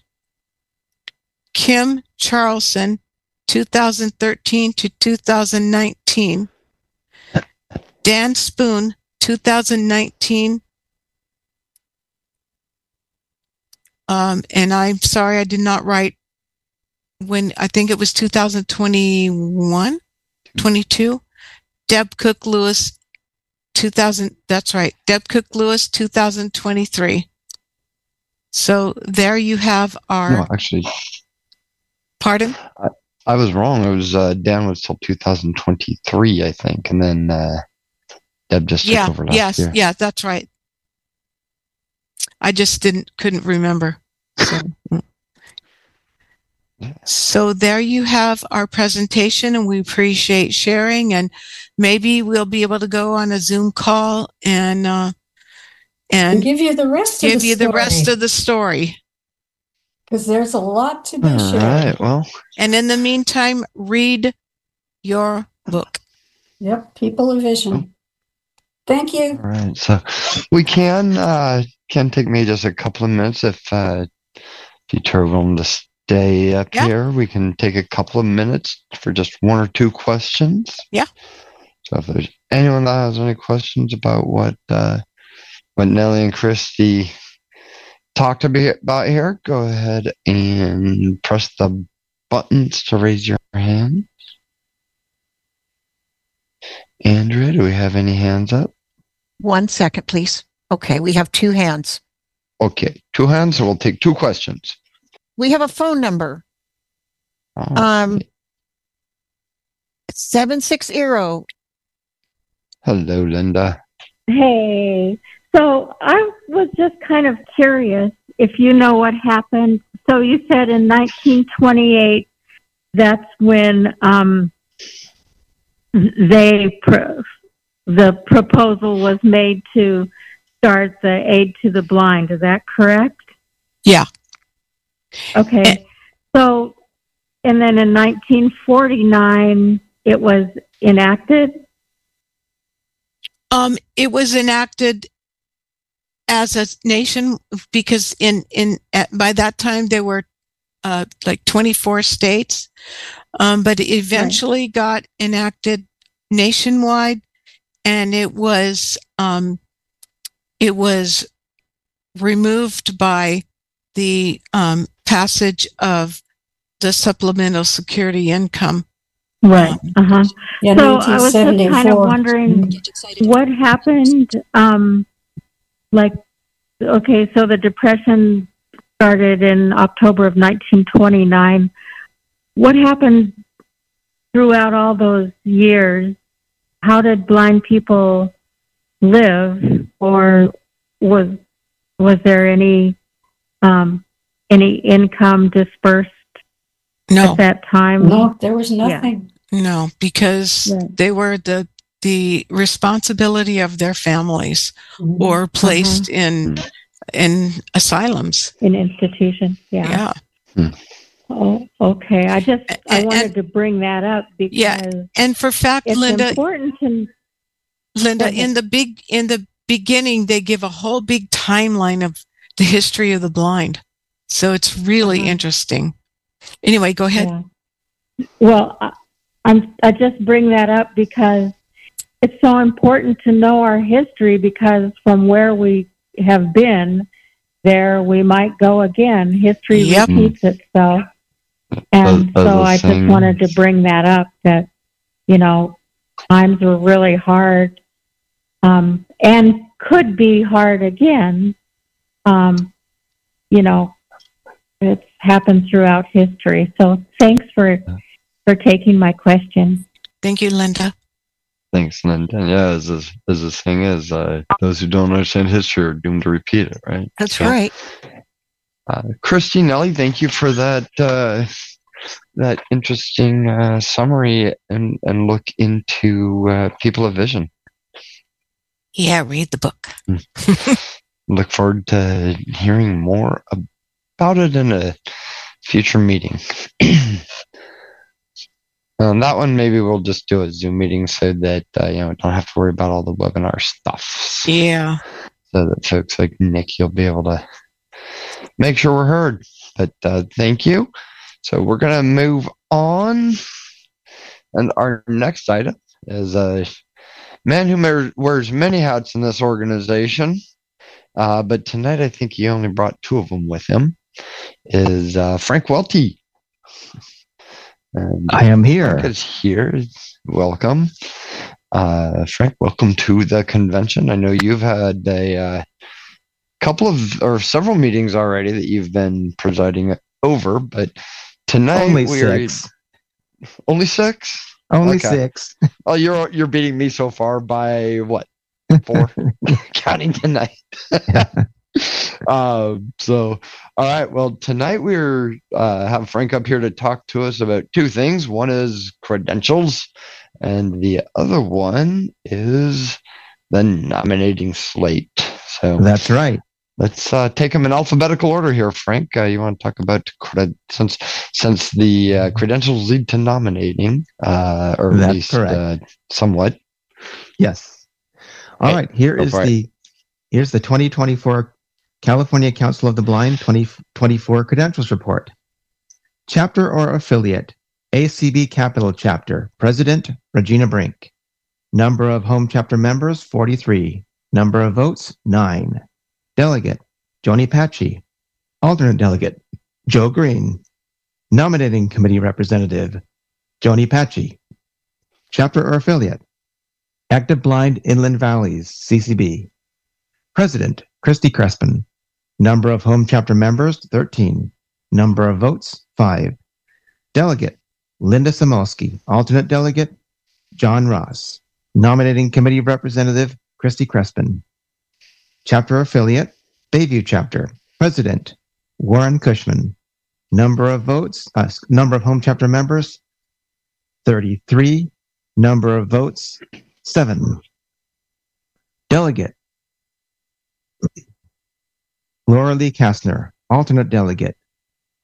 Kim Charlson, 2013 to 2019. Dan Spoon, 2019. And I'm sorry I did not write when, I think it was 2021, 22. Deb Cook Lewis, 2000, that's right. Deb Cook Lewis, 2023. So there you have our... No, actually... Pardon? I was wrong. It was Dan was till 2023, I think, and then Deb just took over last year. Yeah, that's right. I just couldn't remember. So there you have our presentation, and we appreciate sharing. And maybe we'll be able to go on a Zoom call and give you the rest of the story. Because there's a lot to be shared. All right, well. And in the meantime, read your book. Yep, People of Vision. Thank you. All right, so we can take maybe just a couple of minutes if you are willing to stay up here. We can take a couple of minutes for just 1 or 2 questions. Yeah. So if there's anyone that has any questions about what Nellie and Christy talked about here, go ahead and press the buttons to raise your hand. Andrea, do we have any hands up? 1 second, please. Okay, we have 2 hands. Okay, 2 hands, so we'll take 2 questions. We have a phone number. 760. Hello, Linda. Hey. So I was just kind of curious if you know what happened. So you said in 1928, that's when the proposal was made to start the Aid to the Blind. Is that correct? Yeah. Okay. So, and then in 1949, it was enacted? It was enacted as a nation because by that time there were like 24 states, but it eventually got enacted nationwide, and it was removed by the passage of the supplemental security income. Right. Yeah, So I was just kind of 1974. wondering what happened. Okay, so the Depression started in October of 1929. What happened throughout all those years? How did blind people live, or was there any income dispersed at that time? No, there was nothing. No, because they were the responsibility of their families, or placed in asylums, in institutions. Yeah. Oh, okay. I wanted to bring that up because and for fact, it's Linda, important to Linda, in the beginning, they give a whole big timeline of the history of the blind, so it's really interesting. Anyway, go ahead. Yeah. Well, I just bring that up because it's so important to know our history, because from where we have been, there we might go again. History repeats itself. And so I just wanted to bring that up, that, times were really hard, and could be hard again. It's happened throughout history. So thanks for taking my question. Thank you, Linda. Thanks, Linda. Yeah, as this thing is, those who don't understand history are doomed to repeat it, right? That's right. Christy, Nellie, thank you for that interesting summary and look into People of Vision. Yeah, read the book. Look forward to hearing more about it in a future meeting. That one, maybe we'll just do a Zoom meeting so that don't have to worry about all the webinar stuff. Yeah. So that folks like Nick, you'll be able to make sure we're heard. But thank you. So we're going to move on. And our next item is a man who wears many hats in this organization. But tonight, I think he only brought two of them with him, is Frank Welty. And I am here. Frank is here. Welcome. Frank, welcome to the convention. I know you've had a couple of, or several meetings already that you've been presiding over, but tonight only six. Only six? Only six. Oh, you're beating me so far by what? 4? Counting tonight. So, all right. Well, tonight we're have Frank up here to talk to us about two things. One is credentials, and the other one is the nominating slate. So that's right. Let's take them in alphabetical order here, Frank. You want to talk about since the credentials lead to nominating, or that's at least correct. Somewhat. Yes. All right. Here's the 2024 California Council of the Blind 2024 Credentials Report. Chapter or affiliate, ACB Capital Chapter, President, Regina Brink. Number of home chapter members, 43. Number of votes, 9. Delegate, Joni Patchy. Alternate delegate, Joe Green. Nominating committee representative, Joni Patchy. Chapter or affiliate, Active Blind Inland Valleys, CCB. President, Christy Crespin. Number of home chapter members, 13. Number of votes, 5. Delegate, Linda Samolsky. Alternate delegate, John Ross. Nominating committee representative, Christy Crespin. Chapter affiliate, Bayview Chapter. President, Warren Cushman. Number of votes, number of home chapter members, 33. Number of votes, 7. Delegate, Laura Lee Kastner. Alternate delegate,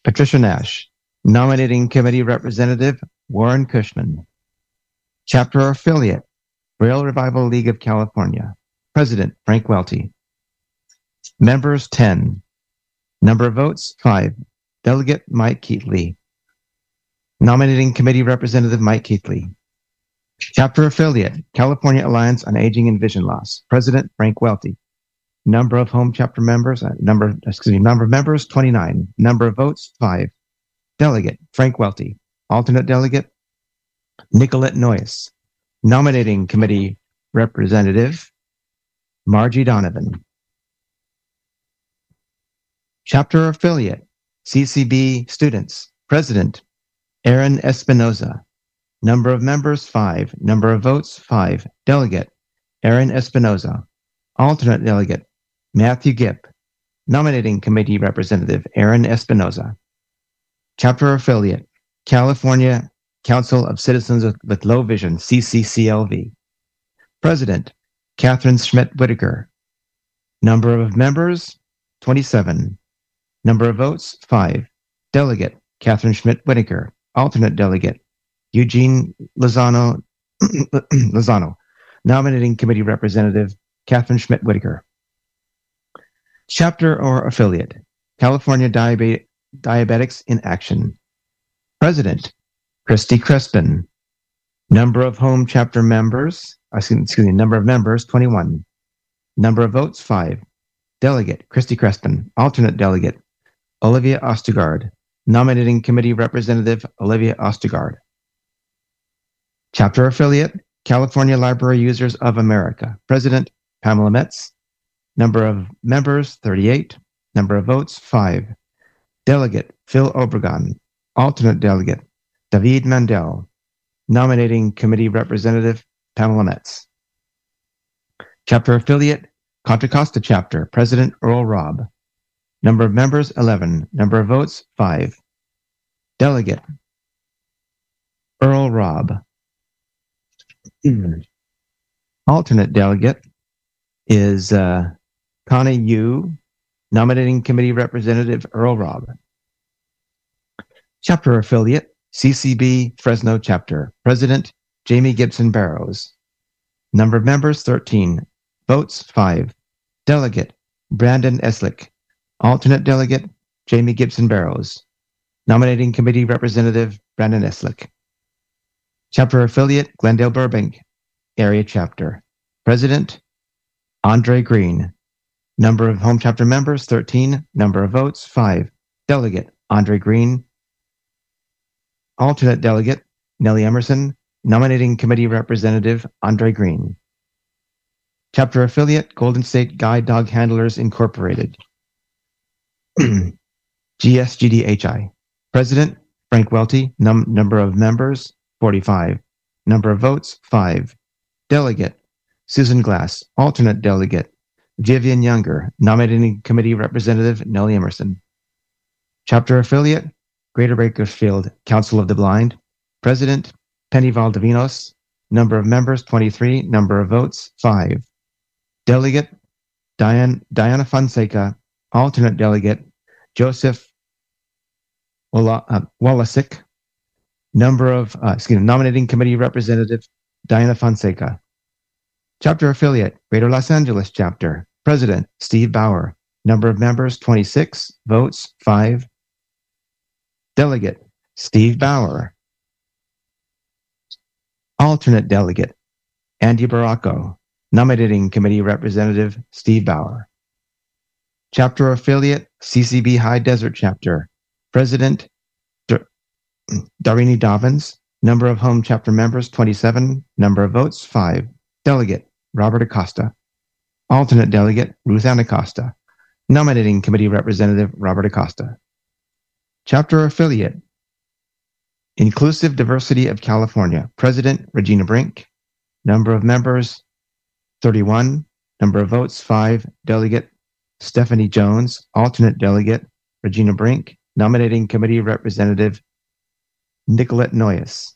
Patricia Nash. Nominating Committee Representative, Warren Cushman. Chapter or Affiliate, Braille Revival League of California. President, Frank Welty. Members, 10. Number of votes, 5. Delegate, Mike Keatley. Nominating Committee Representative, Mike Keatley. Chapter Affiliate, California Alliance on Aging and Vision Loss. President, Frank Welty. Number of home chapter members, number of members, 29. Number of votes, 5. Delegate, Frank Welty. Alternate delegate, Nicolette Noyes. Nominating Committee Representative, Margie Donovan. Chapter Affiliate, CCB Students. President, Aaron Espinoza. Number of members, 5. Number of votes, 5. Delegate, Aaron Espinoza. Alternate delegate, Matthew Gipp. Nominating Committee Representative, Aaron Espinoza. Chapter Affiliate, California Council of Citizens with Low Vision, CCCLV. President, Catherine Schmidt Whitaker. Number of members, 27. Number of votes, 5. Delegate, Catherine Schmidt Whitaker. Alternate delegate, Eugene Lozano. Nominating Committee Representative, Catherine Schmidt Whitaker. Chapter or Affiliate, California Diabetics in Action. President, Christy Crespin. Number of home chapter members, number of members, 21. Number of votes, 5. Delegate, Christy Crespin. Alternate delegate, Olivia Ostegard. Nominating Committee Representative, Olivia Ostegard. Chapter Affiliate, California Library Users of America. President, Pamela Metz. Number of members, 38. Number of votes, 5. Delegate, Phil Obregon. Alternate delegate, David Mandel. Nominating Committee Representative, Pamela Metz. Chapter Affiliate, Contra Costa Chapter. President, Earl Robb. Number of members, 11. Number of votes, 5. Delegate, Earl Robb. Alternate delegate is Connie Yu. Nominating Committee Representative, Earl Robb. Chapter Affiliate, CCB Fresno Chapter. President, Jamie Gibson Barrows. Number of members, 13. Votes, 5. Delegate, Brandon Eslick. Alternate delegate, Jamie Gibson Barrows. Nominating Committee Representative, Brandon Eslick. Chapter Affiliate, Glendale Burbank Area Chapter. President, Andre Green. Number of home chapter members, 13. Number of votes, 5. Delegate, Andre Green. Alternate delegate, Nellie Emerson. Nominating Committee Representative, Andre Green. Chapter Affiliate, Golden State Guide Dog Handlers Incorporated. GSGDHI. President, Frank Welty. Number of members, 45. Number of votes, 5. Delegate, Susan Glass. Alternate delegate, Vivian Younger. Nominating Committee Representative, Nellie Emerson. Chapter Affiliate, Greater Bakersfield Council of the Blind. President, Penny Valdivinos. Number of members, 23. Number of votes, 5. Delegate, Diana Fonseca. Alternate delegate, Joseph Walasick. Nominating Committee Representative, Diana Fonseca. Chapter Affiliate, Greater Los Angeles Chapter. President, Steve Bauer. Number of members, 26. Votes, 5. Delegate, Steve Bauer. Alternate delegate, Andy Baracco. Nominating Committee Representative, Steve Bauer. Chapter Affiliate, CCB High Desert Chapter. President, Darini Dobbins. Number of home chapter members, 27. Number of votes, 5. Delegate, Robert Acosta. Alternate delegate, Ruth Ann Acosta. Nominating Committee Representative, Robert Acosta. Chapter Affiliate, Inclusive Diversity of California. President, Regina Brink. Number of members, 31. Number of votes, 5. Delegate, Stephanie Jones. Alternate delegate, Regina Brink. Nominating Committee Representative, Nicolette Noyes.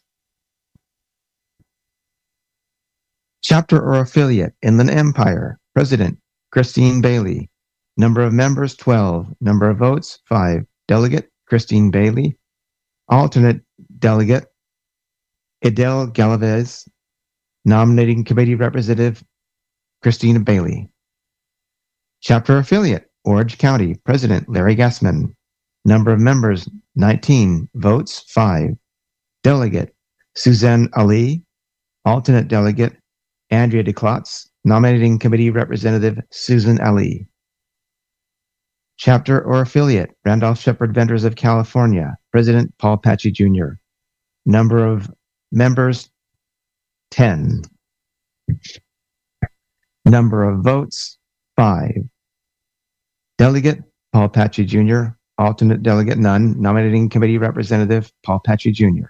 Chapter or Affiliate, Inland Empire. President, Christine Bailey. Number of members, 12. Number of votes, 5. Delegate, Christine Bailey. Alternate delegate, Idel Galvez. Nominating committee representative, Christina Bailey. Chapter affiliate, Orange County, President Larry Gassman. Number of members, 19. Votes, 5. Delegate, Suzanne Ali. Alternate delegate, Andrea DeClotz. Nominating committee representative, Susan Ali. Chapter or affiliate, Randolph Shepherd Vendors of California, President Paul Patchy Jr. Number of members, 10. Number of votes, 5. Delegate, Paul Patchy Jr. Alternate delegate, none. Nominating committee representative, Paul Patchy Jr.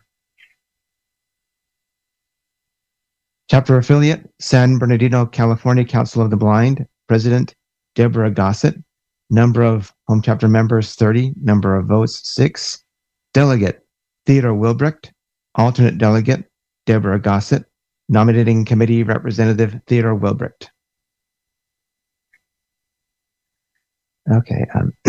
Chapter affiliate, San Bernardino, California Council of the Blind, President Deborah Gossett. Number of home chapter members, 30. Number of votes, 6. Delegate, Theodore Wilbrecht. Alternate delegate, Deborah Gossett. Nominating committee representative, Theodore Wilbrecht. Okay.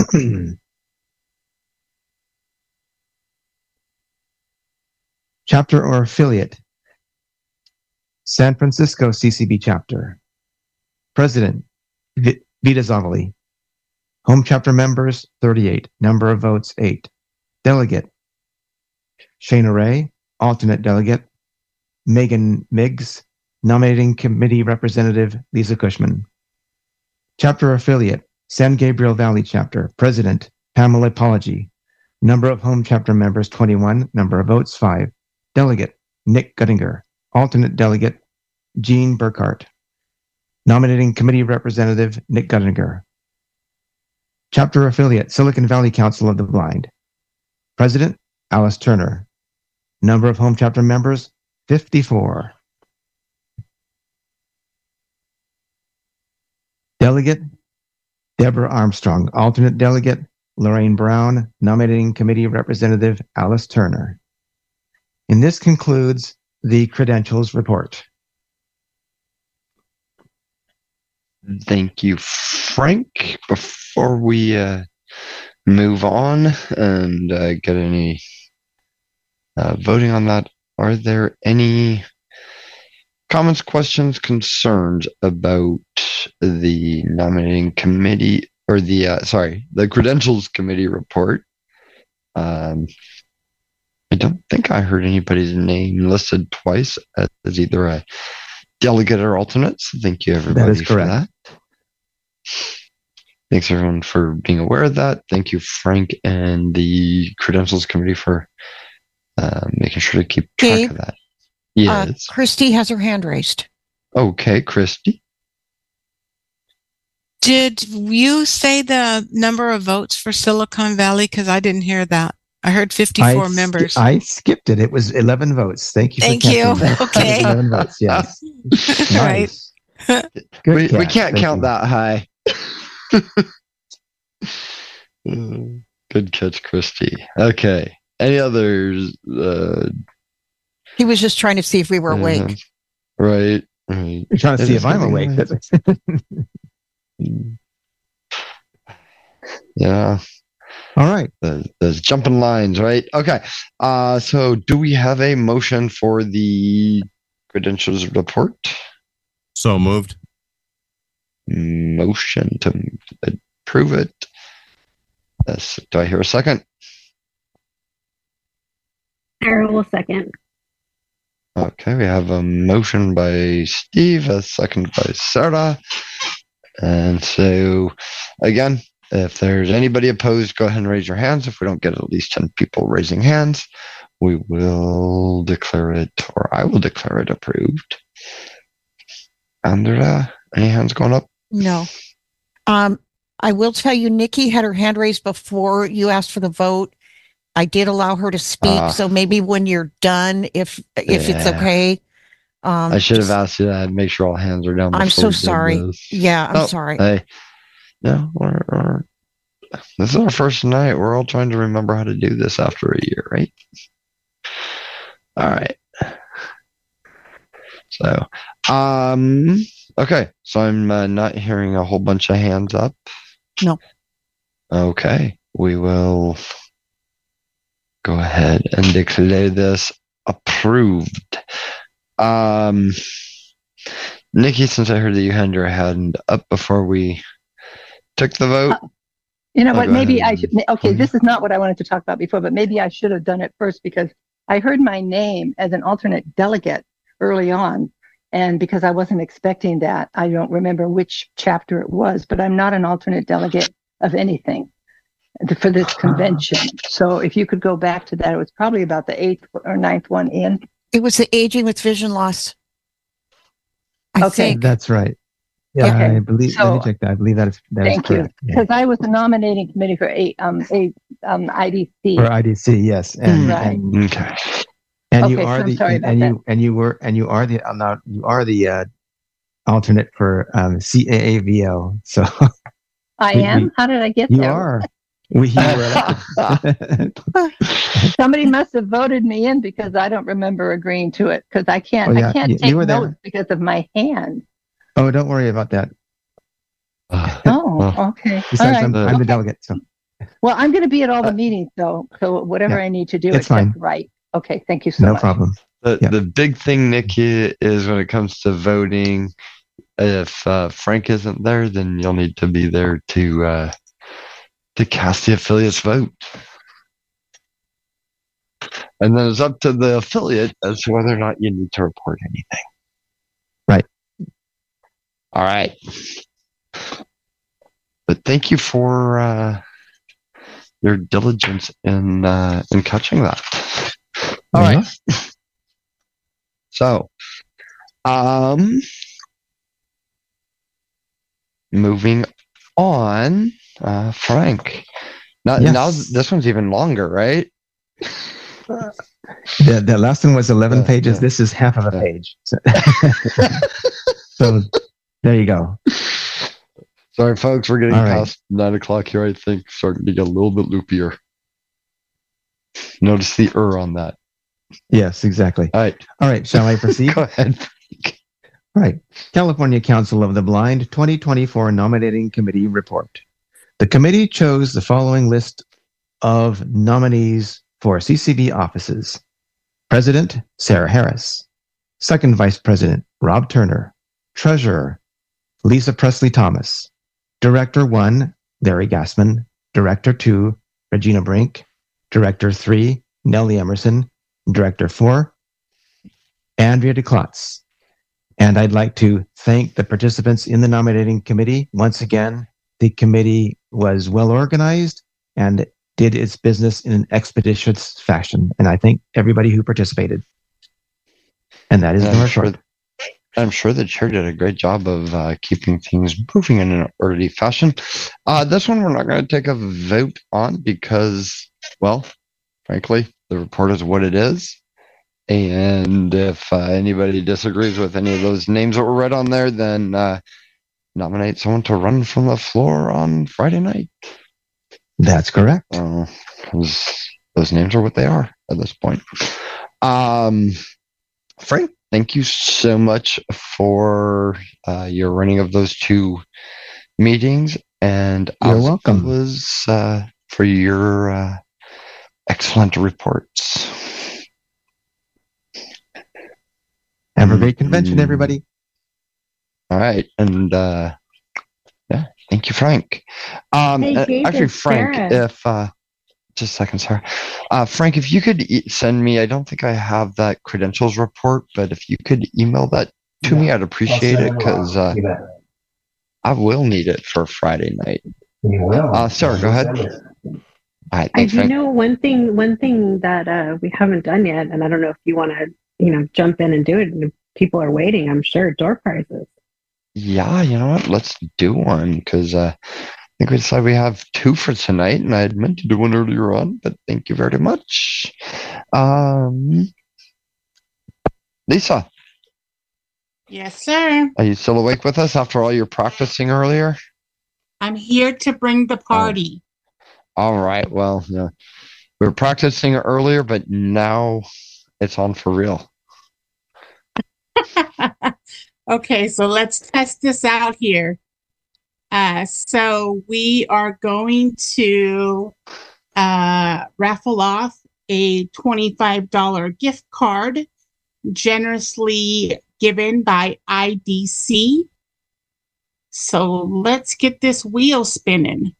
Chapter or affiliate, San Francisco CCB chapter. President, Vita Zavali. Home chapter members, 38. Number of votes, 8. Delegate, Shana Ray. Alternate delegate, Megan Miggs. Nominating committee representative, Lisa Cushman. Chapter affiliate, San Gabriel Valley chapter. President, Pamela Apology. Number of home chapter members, 21. Number of votes, 5. Delegate, Nick Guttinger. Alternate delegate, Jean Burkhart. Nominating committee representative, Nick Guttinger. Chapter affiliate, Silicon Valley Council of the Blind. President, Alice Turner. Number of home chapter members, 54. Delegate, Deborah Armstrong. Alternate delegate, Lorraine Brown. Nominating committee representative, Alice Turner. And this concludes the credentials report. Thank you, Frank. Before we move on and get any voting on that, are there any comments, questions, concerns about the nominating committee or the credentials committee report? I don't think I heard anybody's name listed twice as either a delegate or alternate. So thank you, everybody, that is correct. for that. Thanks, everyone, for being aware of that. Thank you, Frank, and the credentials committee for making sure to keep track of that. Yes. Christy has her hand raised. Okay, Christy. Did you say the number of votes for Silicon Valley? Because I didn't hear that. I heard 54 members. I skipped it. It was 11 votes. Thank you. Thank you. Okay. 11 votes. Yes. Nice. Right. We can't count that high. Good catch, Christy. Okay. Any others? He was just trying to see if we were awake. Right. You're trying to see if I'm awake. Yeah. All right. There's jumping lines, right? Okay. So do we have a motion for the credentials report? So moved. Motion to approve it. Yes. Do I hear a second? Sarah will second. Okay, we have a motion by Steve, a second by Sarah. And so, again, if there's anybody opposed, go ahead and raise your hands. If we don't get at least 10 people raising hands, we will declare it, or I will declare it approved. Andrea, any hands going up? No. I will tell you, Nikki had her hand raised before you asked for the vote. I did allow her to speak, so maybe when you're done, if it's okay. I should have asked you that. Make sure all hands are down. I'm so sorry. Yeah, I'm sorry. Hey, no, this is our first night. We're all trying to remember how to do this after a year, right? All right. So, okay. So I'm not hearing a whole bunch of hands up. No. Okay. We will go ahead and declare this approved. Nikki, since I heard that you had your hand up before we took the vote. You know what? Maybe I should. Okay, this is not what I wanted to talk about before, but maybe I should have done it first because I heard my name as an alternate delegate early on. And because I wasn't expecting that, I don't remember which chapter it was, but I'm not an alternate delegate of anything for this convention. So if you could go back to that, it was probably about the 8th or 9th one in. It was the Aging with Vision Loss. I think. That's right. Yeah, okay. I believe. So, let me check that. I believe that is correct. Thank you, because I was the nominating committee for IDC. For IDC, yes, and, right. Okay. And you are the you are the alternate for CAAVL. So I am. How did I get there? You are. You were elected. Somebody must have voted me in because I don't remember agreeing to it because I can't. I can't take notes because of my hand. Oh, don't worry about that. Okay. Besides, right. I'm the delegate. So. Well, I'm going to be at all the meetings, so whatever I need to do, it's fine. Right. Okay. Thank you so much. No problem. The big thing, Nikki, is when it comes to voting, if Frank isn't there, then you'll need to be there to cast the affiliate's vote. And then it's up to the affiliate as to whether or not you need to report anything. Right. All right. But thank you for your diligence in catching that. All right. So, moving on, Frank. Now this one's even longer, right? The last one was 11 pages. This is half of a page. So there you go. Sorry, folks. We're getting past 9 o'clock here. I think starting to get a little bit loopier. Notice the on that. Yes, exactly. All right. Shall I proceed? Go ahead. All right. California Council of the Blind 2024 Nominating Committee Report. The committee chose the following list of nominees for CCB offices. President, Sarah Harris. Second Vice President, Rob Turner. Treasurer, Lisa Presley Thomas. Director 1, Larry Gassman. Director 2, Regina Brink. Director 3, Nellie Emerson. Director 4, Andrea DeClotz. And I'd like to thank the participants in the nominating committee. Once again, the committee was well organized and did its business in an expeditious fashion. And I thank everybody who participated. And that is the report. I'm sure the chair did a great job of keeping things moving in an orderly fashion. This one we're not going to take a vote on because, well, frankly, the report is what it is. And if anybody disagrees with any of those names that were read on there, then nominate someone to run from the floor on Friday night. That's correct. Those names are what they are at this point. Frank, thank you so much for your running of those 2 meetings. And you're welcome. For your excellent reports. Have a great convention, everybody. All right. And thank you, Frank. Actually, Frank, if just a second, Sarah. Frank, if you could send me, I don't think I have that credentials report, but if you could email that to me, I'd appreciate it because I will need it for Friday night. You will. Sarah, go ahead. All right, thanks, Frank. One thing that we haven't done yet, and I don't know if you want to, jump in and do it. And people are waiting, I'm sure. Door prizes. Yeah, you know what? Let's do one because I think we decided we have 2 for tonight, and I had meant to do one earlier on, but thank you very much. Lisa. Yes, sir. Are you still awake with us after all your practicing earlier? I'm here to bring the party. All right. Well, we were practicing earlier, but now it's on for real. Okay, so let's test this out here. So we are going to raffle off a $25 gift card generously given by IDC. So let's get this wheel spinning.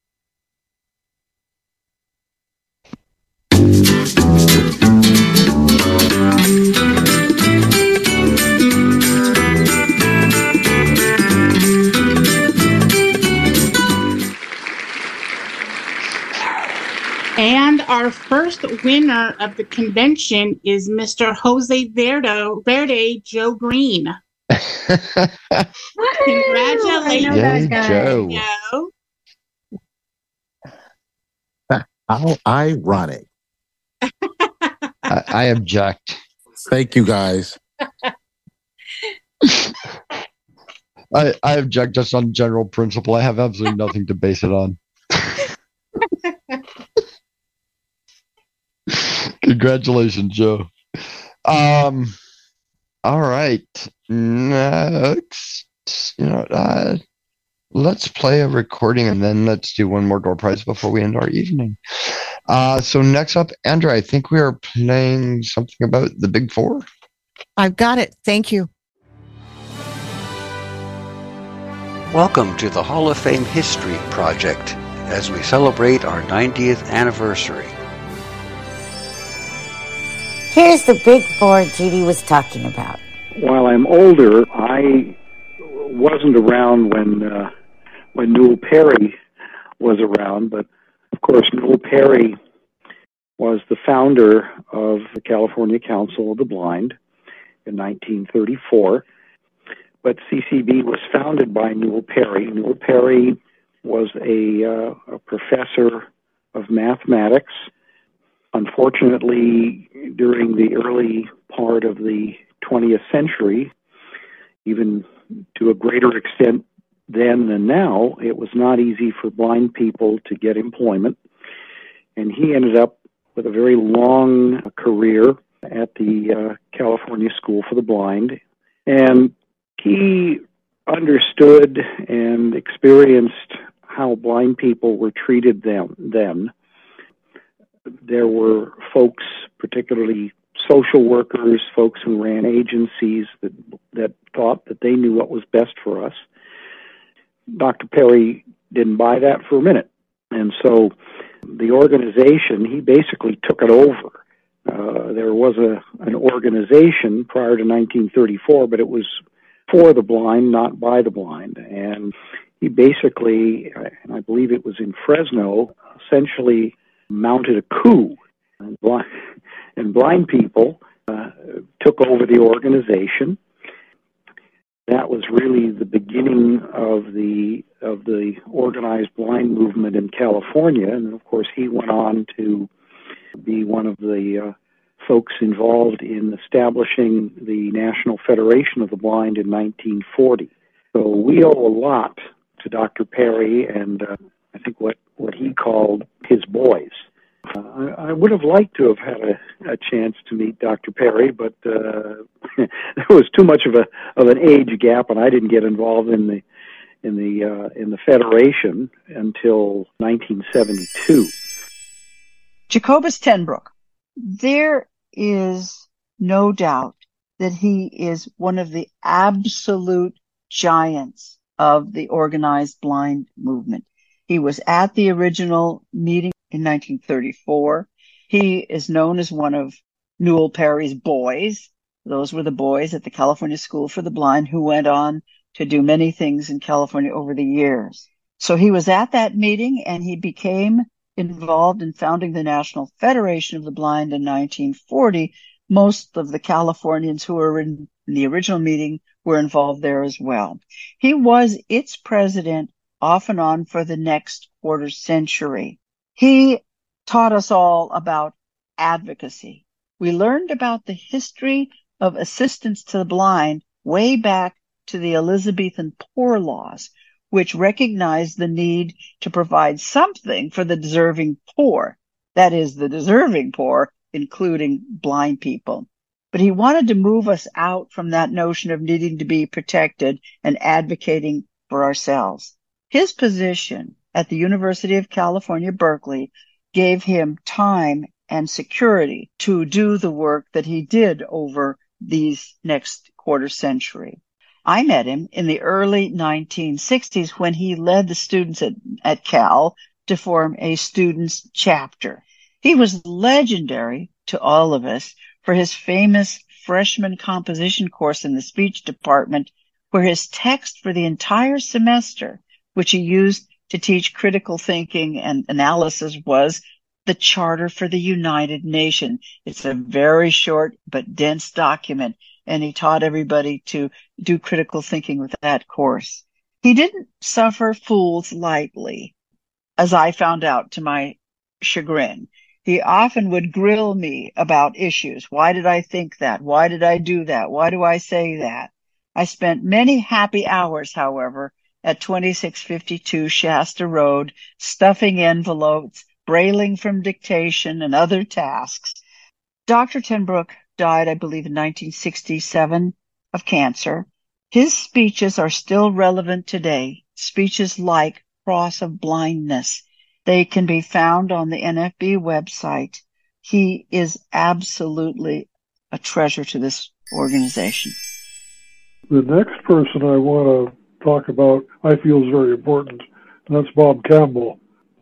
And our first winner of the convention is Mr. Jose Verde, Joe Green. Congratulations, Joe. How ironic. I object. Thank you, guys. I object just on general principle. I have absolutely nothing to base it on. Congratulations, Joe. All right. Next, let's play a recording and then let's do one more door prize before we end our evening. So next up, Andrea, I think we are playing something about the Big Four. I've got it. Thank you. Welcome to the Hall of Fame History Project as we celebrate our 90th anniversary. Here's the Big Four Judy was talking about. While I'm older, I wasn't around when Newell Perry was around, but of course Newell Perry was the founder of the California Council of the Blind in 1934. But CCB was founded by Newell Perry. Newell Perry was a professor of mathematics. Unfortunately, during the early part of the 20th century, even to a greater extent then than now, it was not easy for blind people to get employment. And he ended up with a very long career at the California School for the Blind. And he understood and experienced how blind people were treated then. There were folks, particularly social workers, folks who ran agencies that thought that they knew what was best for us. Dr. Perry didn't buy that for a minute. And so the organization, he basically took it over. There was an organization prior to 1934, but it was for the blind, not by the blind. And he basically, and I believe it was in Fresno, essentially mounted a coup. And blind people took over the organization. That was really the beginning of the organized blind movement in California. And of course, he went on to be one of the folks involved in establishing the National Federation of the Blind in 1940. So we owe a lot to Dr. Perry and I think what he called his boys. I would have liked to have had a chance to meet Dr. Perry, but there was too much of an age gap, and I didn't get involved in the Federation until 1972. Jacobus Tenbrook. There is no doubt that he is one of the absolute giants of the organized blind movement. He was at the original meeting in 1934. He is known as one of Newell Perry's boys. Those were the boys at the California School for the Blind who went on to do many things in California over the years. So he was at that meeting and he became involved in founding the National Federation of the Blind in 1940. Most of the Californians who were in the original meeting were involved there as well. He was its president off and on for the next quarter century. He taught us all about advocacy. We learned about the history of assistance to the blind way back to the Elizabethan Poor Laws, which recognized the need to provide something for the deserving poor. That is, the deserving poor, including blind people. But he wanted to move us out from that notion of needing to be protected and advocating for ourselves. His position at the University of California, Berkeley, gave him time and security to do the work that he did over these next quarter century. I met him in the early 1960s when he led the students at Cal to form a students' chapter. He was legendary to all of us for his famous freshman composition course in the speech department, where his text for the entire semester, which he used to teach critical thinking and analysis, was the Charter for the United Nations. It's a very short but dense document, and he taught everybody to do critical thinking with that course. He didn't suffer fools lightly, as I found out to my chagrin. He often would grill me about issues. Why did I think that? Why did I do that? Why do I say that? I spent many happy hours, however, at 2652 Shasta Road, stuffing envelopes, brailing from dictation, and other tasks. Dr. ten Broeck died, I believe, in 1967 of cancer. His speeches are still relevant today, speeches like Cross of Blindness. They can be found on the NFB website. He is absolutely a treasure to this organization. The next person I want to talk about, I feel is very important, and that's Bob Campbell.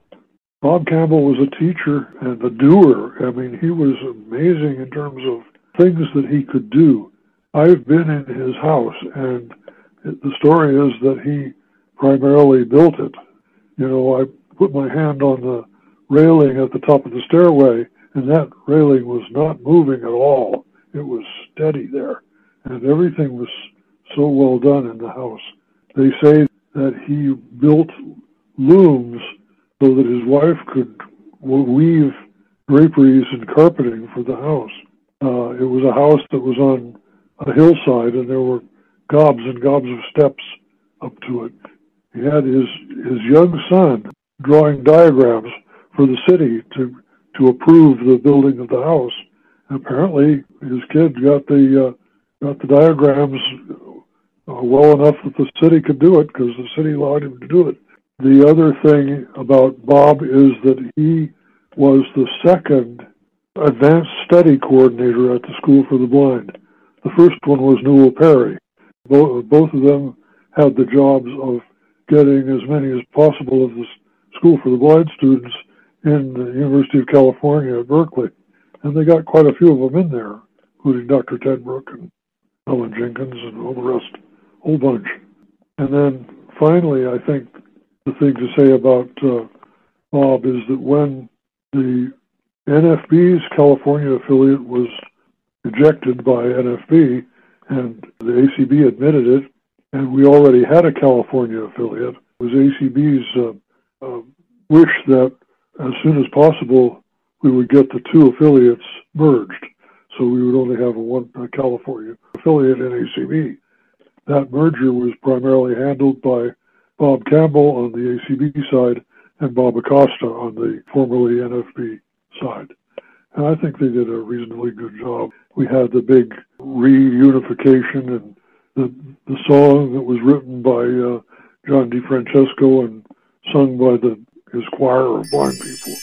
Bob Campbell was a teacher and a doer. I mean, he was amazing in terms of things that he could do. I've been in his house, and the story is that he primarily built it. You know, I put my hand on the railing at the top of the stairway, and that railing was not moving at all. It was steady there, and everything was so well done in the house. They say that he built looms so that his wife could weave draperies and carpeting for the house. It was a house that was on a hillside, and there were gobs and gobs of steps up to it. He had his young son drawing diagrams for the city to approve the building of the house. And apparently, his kid got the diagrams well enough that the city could do it, because the city allowed him to do it. The other thing about Bob is that he was the second advanced study coordinator at the School for the Blind. The first one was Newell Perry. Both of them had the jobs of getting as many as possible of the School for the Blind students in the University of California at Berkeley. And they got quite a few of them in there, including Dr. ten Broeck and Helen Jenkins and all the rest, a whole bunch. And then finally, I think the thing to say about Bob is that when the NFB's California affiliate was ejected by NFB, and the ACB admitted it, and we already had a California affiliate, it was ACB's wish that as soon as possible we would get the two affiliates merged, so we would only have a California affiliate in ACB. That merger was primarily handled by Bob Campbell on the ACB side and Bob Acosta on the formerly NFB side. And I think they did a reasonably good job. We had the big reunification, and the song that was written by John DeFrancesco and sung by his choir of blind people.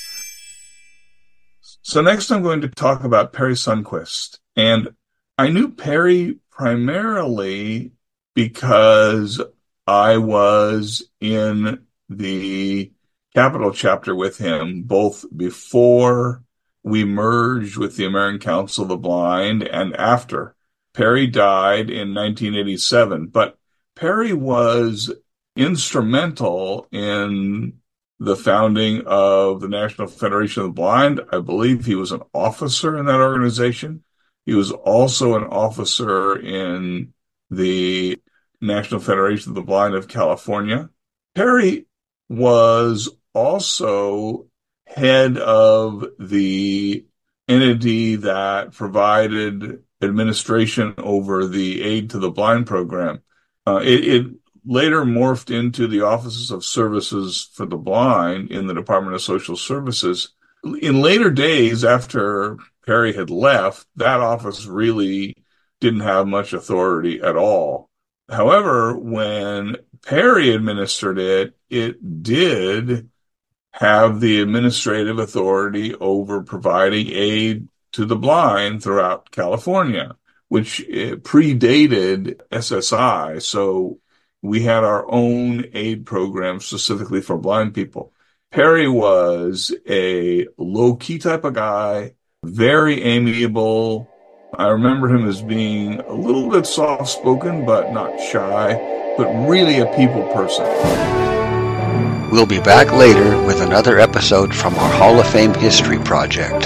So next I'm going to talk about Perry Sundquist. And I knew Perry primarily because I was in the Capital chapter with him both before we merged with the American Council of the Blind and after. Perry died in 1987, but Perry was instrumental in the founding of the National Federation of the Blind. I believe he was an officer in that organization. He was also an officer in the National Federation of the Blind of California. Perry was also head of the entity that provided administration over the Aid to the Blind program. It later morphed into the Offices of Services for the Blind in the Department of Social Services. In later days, after Perry had left, that office really didn't have much authority at all. However, when Perry administered it, it did have the administrative authority over providing aid to the blind throughout California, which predated SSI. So we had our own aid program specifically for blind people. Perry was a low-key type of guy, very amiable. I remember him as being a little bit soft-spoken, but not shy, but really a people person. We'll be back later with another episode from our Hall of Fame History Project.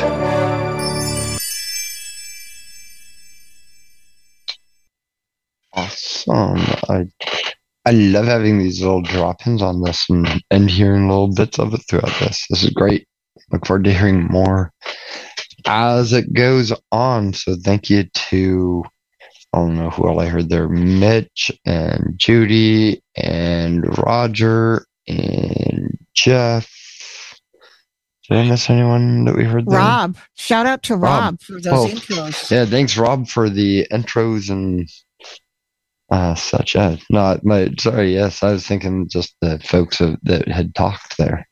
Awesome. I love having these little drop-ins on this and hearing little bits of it throughout this. This is great. Look forward to hearing more as it goes on. So thank you to, I don't know who all I heard there, Mitch and Judy and Roger and Jeff. Did I miss anyone that we heard there? Rob. Shout out to Rob for those intros. Yeah, thanks, Rob, for the intros and such. Sorry, yes, I was thinking just the folks that had talked there.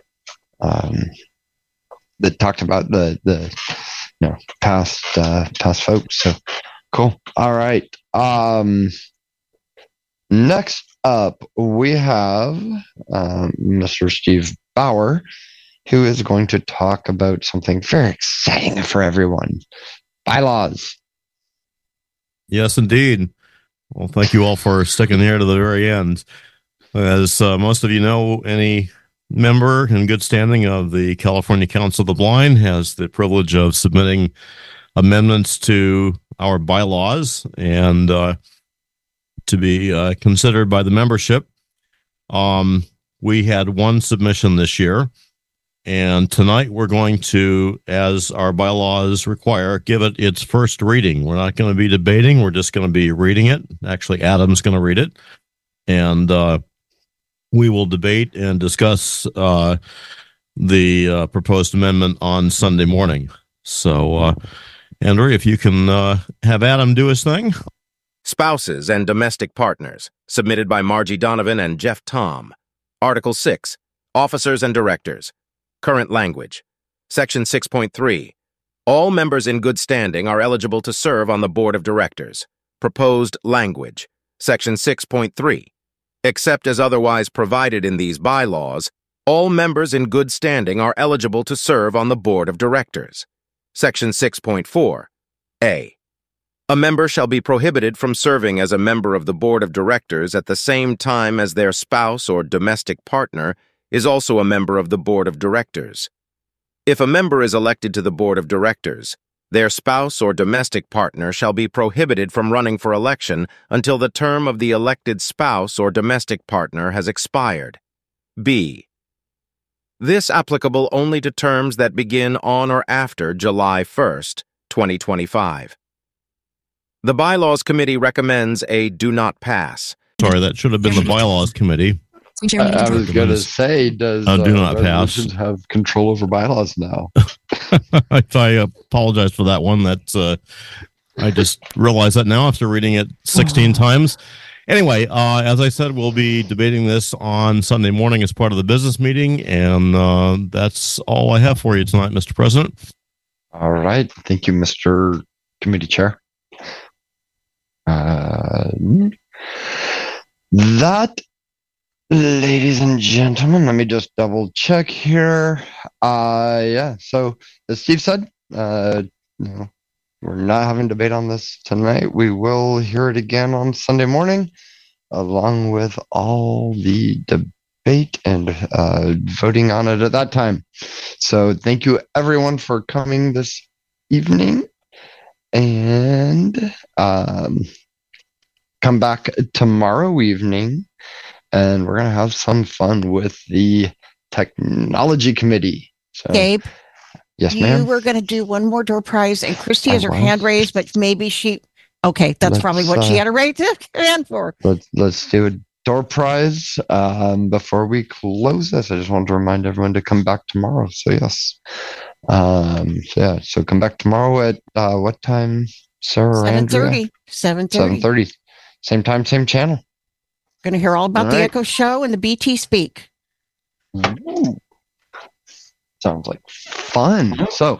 That talked about the past folks. So cool. All right. Next up we have Mr. Steve Bauer, who is going to talk about something very exciting for everyone. Bylaws. Yes, indeed. Well, thank you all for sticking here to the very end. As most of you know, any member in good standing of the California Council of the Blind has the privilege of submitting amendments to our bylaws and to be considered by the membership. We had one submission this year, and tonight we're going to, as our bylaws require, give it its first reading. We're not going to be debating. We're just going to be reading it. Actually, Adam's going to read it. And we will debate and discuss the proposed amendment on Sunday morning. So, Andrew, if you can have Adam do his thing. Spouses and domestic partners, submitted by Margie Donovan and Jeff Tom. Article 6, Officers and Directors. Current language. Section 6.3. All members in good standing are eligible to serve on the Board of Directors. Proposed language. Section 6.3. Except as otherwise provided in these bylaws, all members in good standing are eligible to serve on the Board of Directors. Section 6.4. A. A member shall be prohibited from serving as a member of the Board of Directors at the same time as their spouse or domestic partner is also a member of the Board of Directors. If a member is elected to the Board of Directors, their spouse or domestic partner shall be prohibited from running for election until the term of the elected spouse or domestic partner has expired. B. This applicable only to terms that begin on or after July 1st, 2025. The Bylaws Committee recommends a do not pass. Sorry, that should have been the Bylaws Committee. I was going to say, does do not pass have control over bylaws now? I apologize for that one. That's I just realized that now after reading it 16 times. Anyway, as I said, we'll be debating this on Sunday morning as part of the business meeting, and that's all I have for you tonight, Mr. President. All right. Thank you, Mr. Committee Chair. That, ladies and gentlemen, let me just double check here. So as Steve said, we're not having debate on this tonight. We will hear it again on Sunday morning, along with all the debate and voting on it at that time. So thank you everyone for coming this evening, and come back tomorrow evening, and we're going to have some fun with the Technology Committee. So, Gabe? Yes, ma'am? You were going to do one more door prize, and Christy has her hand raised, but maybe she... Okay, that's probably what she had to raise her hand for. Let's do a door prize. Before we close this, I just wanted to remind everyone to come back tomorrow. So, yes. So come back tomorrow at what time, Sarah or Andrea? 7:30. 7:30. Same time, same channel. Going to hear all about the Echo Show and the BT Speak. Ooh. Sounds like fun. So,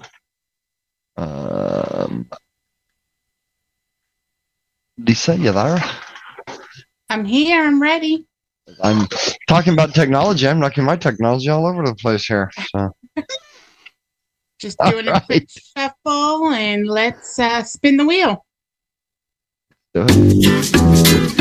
Lisa, you there? I'm here. I'm ready. I'm talking about technology. I'm knocking my technology all over the place here. So. Just doing a quick shuffle, and let's spin the wheel. Do it.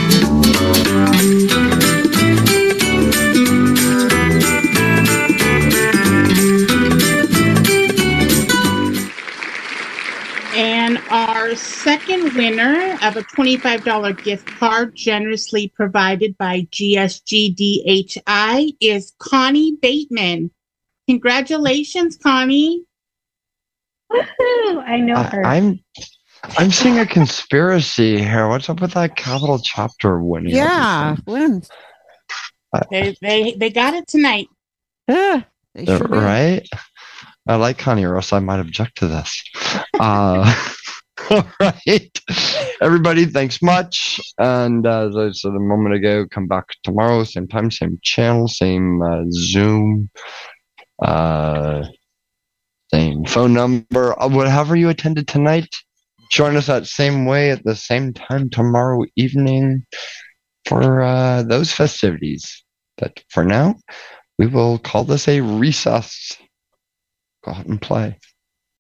And our second winner of a $25 gift card generously provided by GSGDHI is Connie Bateman. Congratulations, Connie. Woohoo! I know her. I'm seeing a conspiracy here. What's up with that Capital Chapter winning? Yeah, when? They got it tonight. They sure right? I like Connie, or else I might object to this. All right. Everybody, thanks much. And as I said a moment ago, come back tomorrow, same time, same channel, same Zoom, same phone number. Whatever you attended tonight, join us that same way at the same time tomorrow evening for those festivities. But for now, we will call this a recess. Go out and play.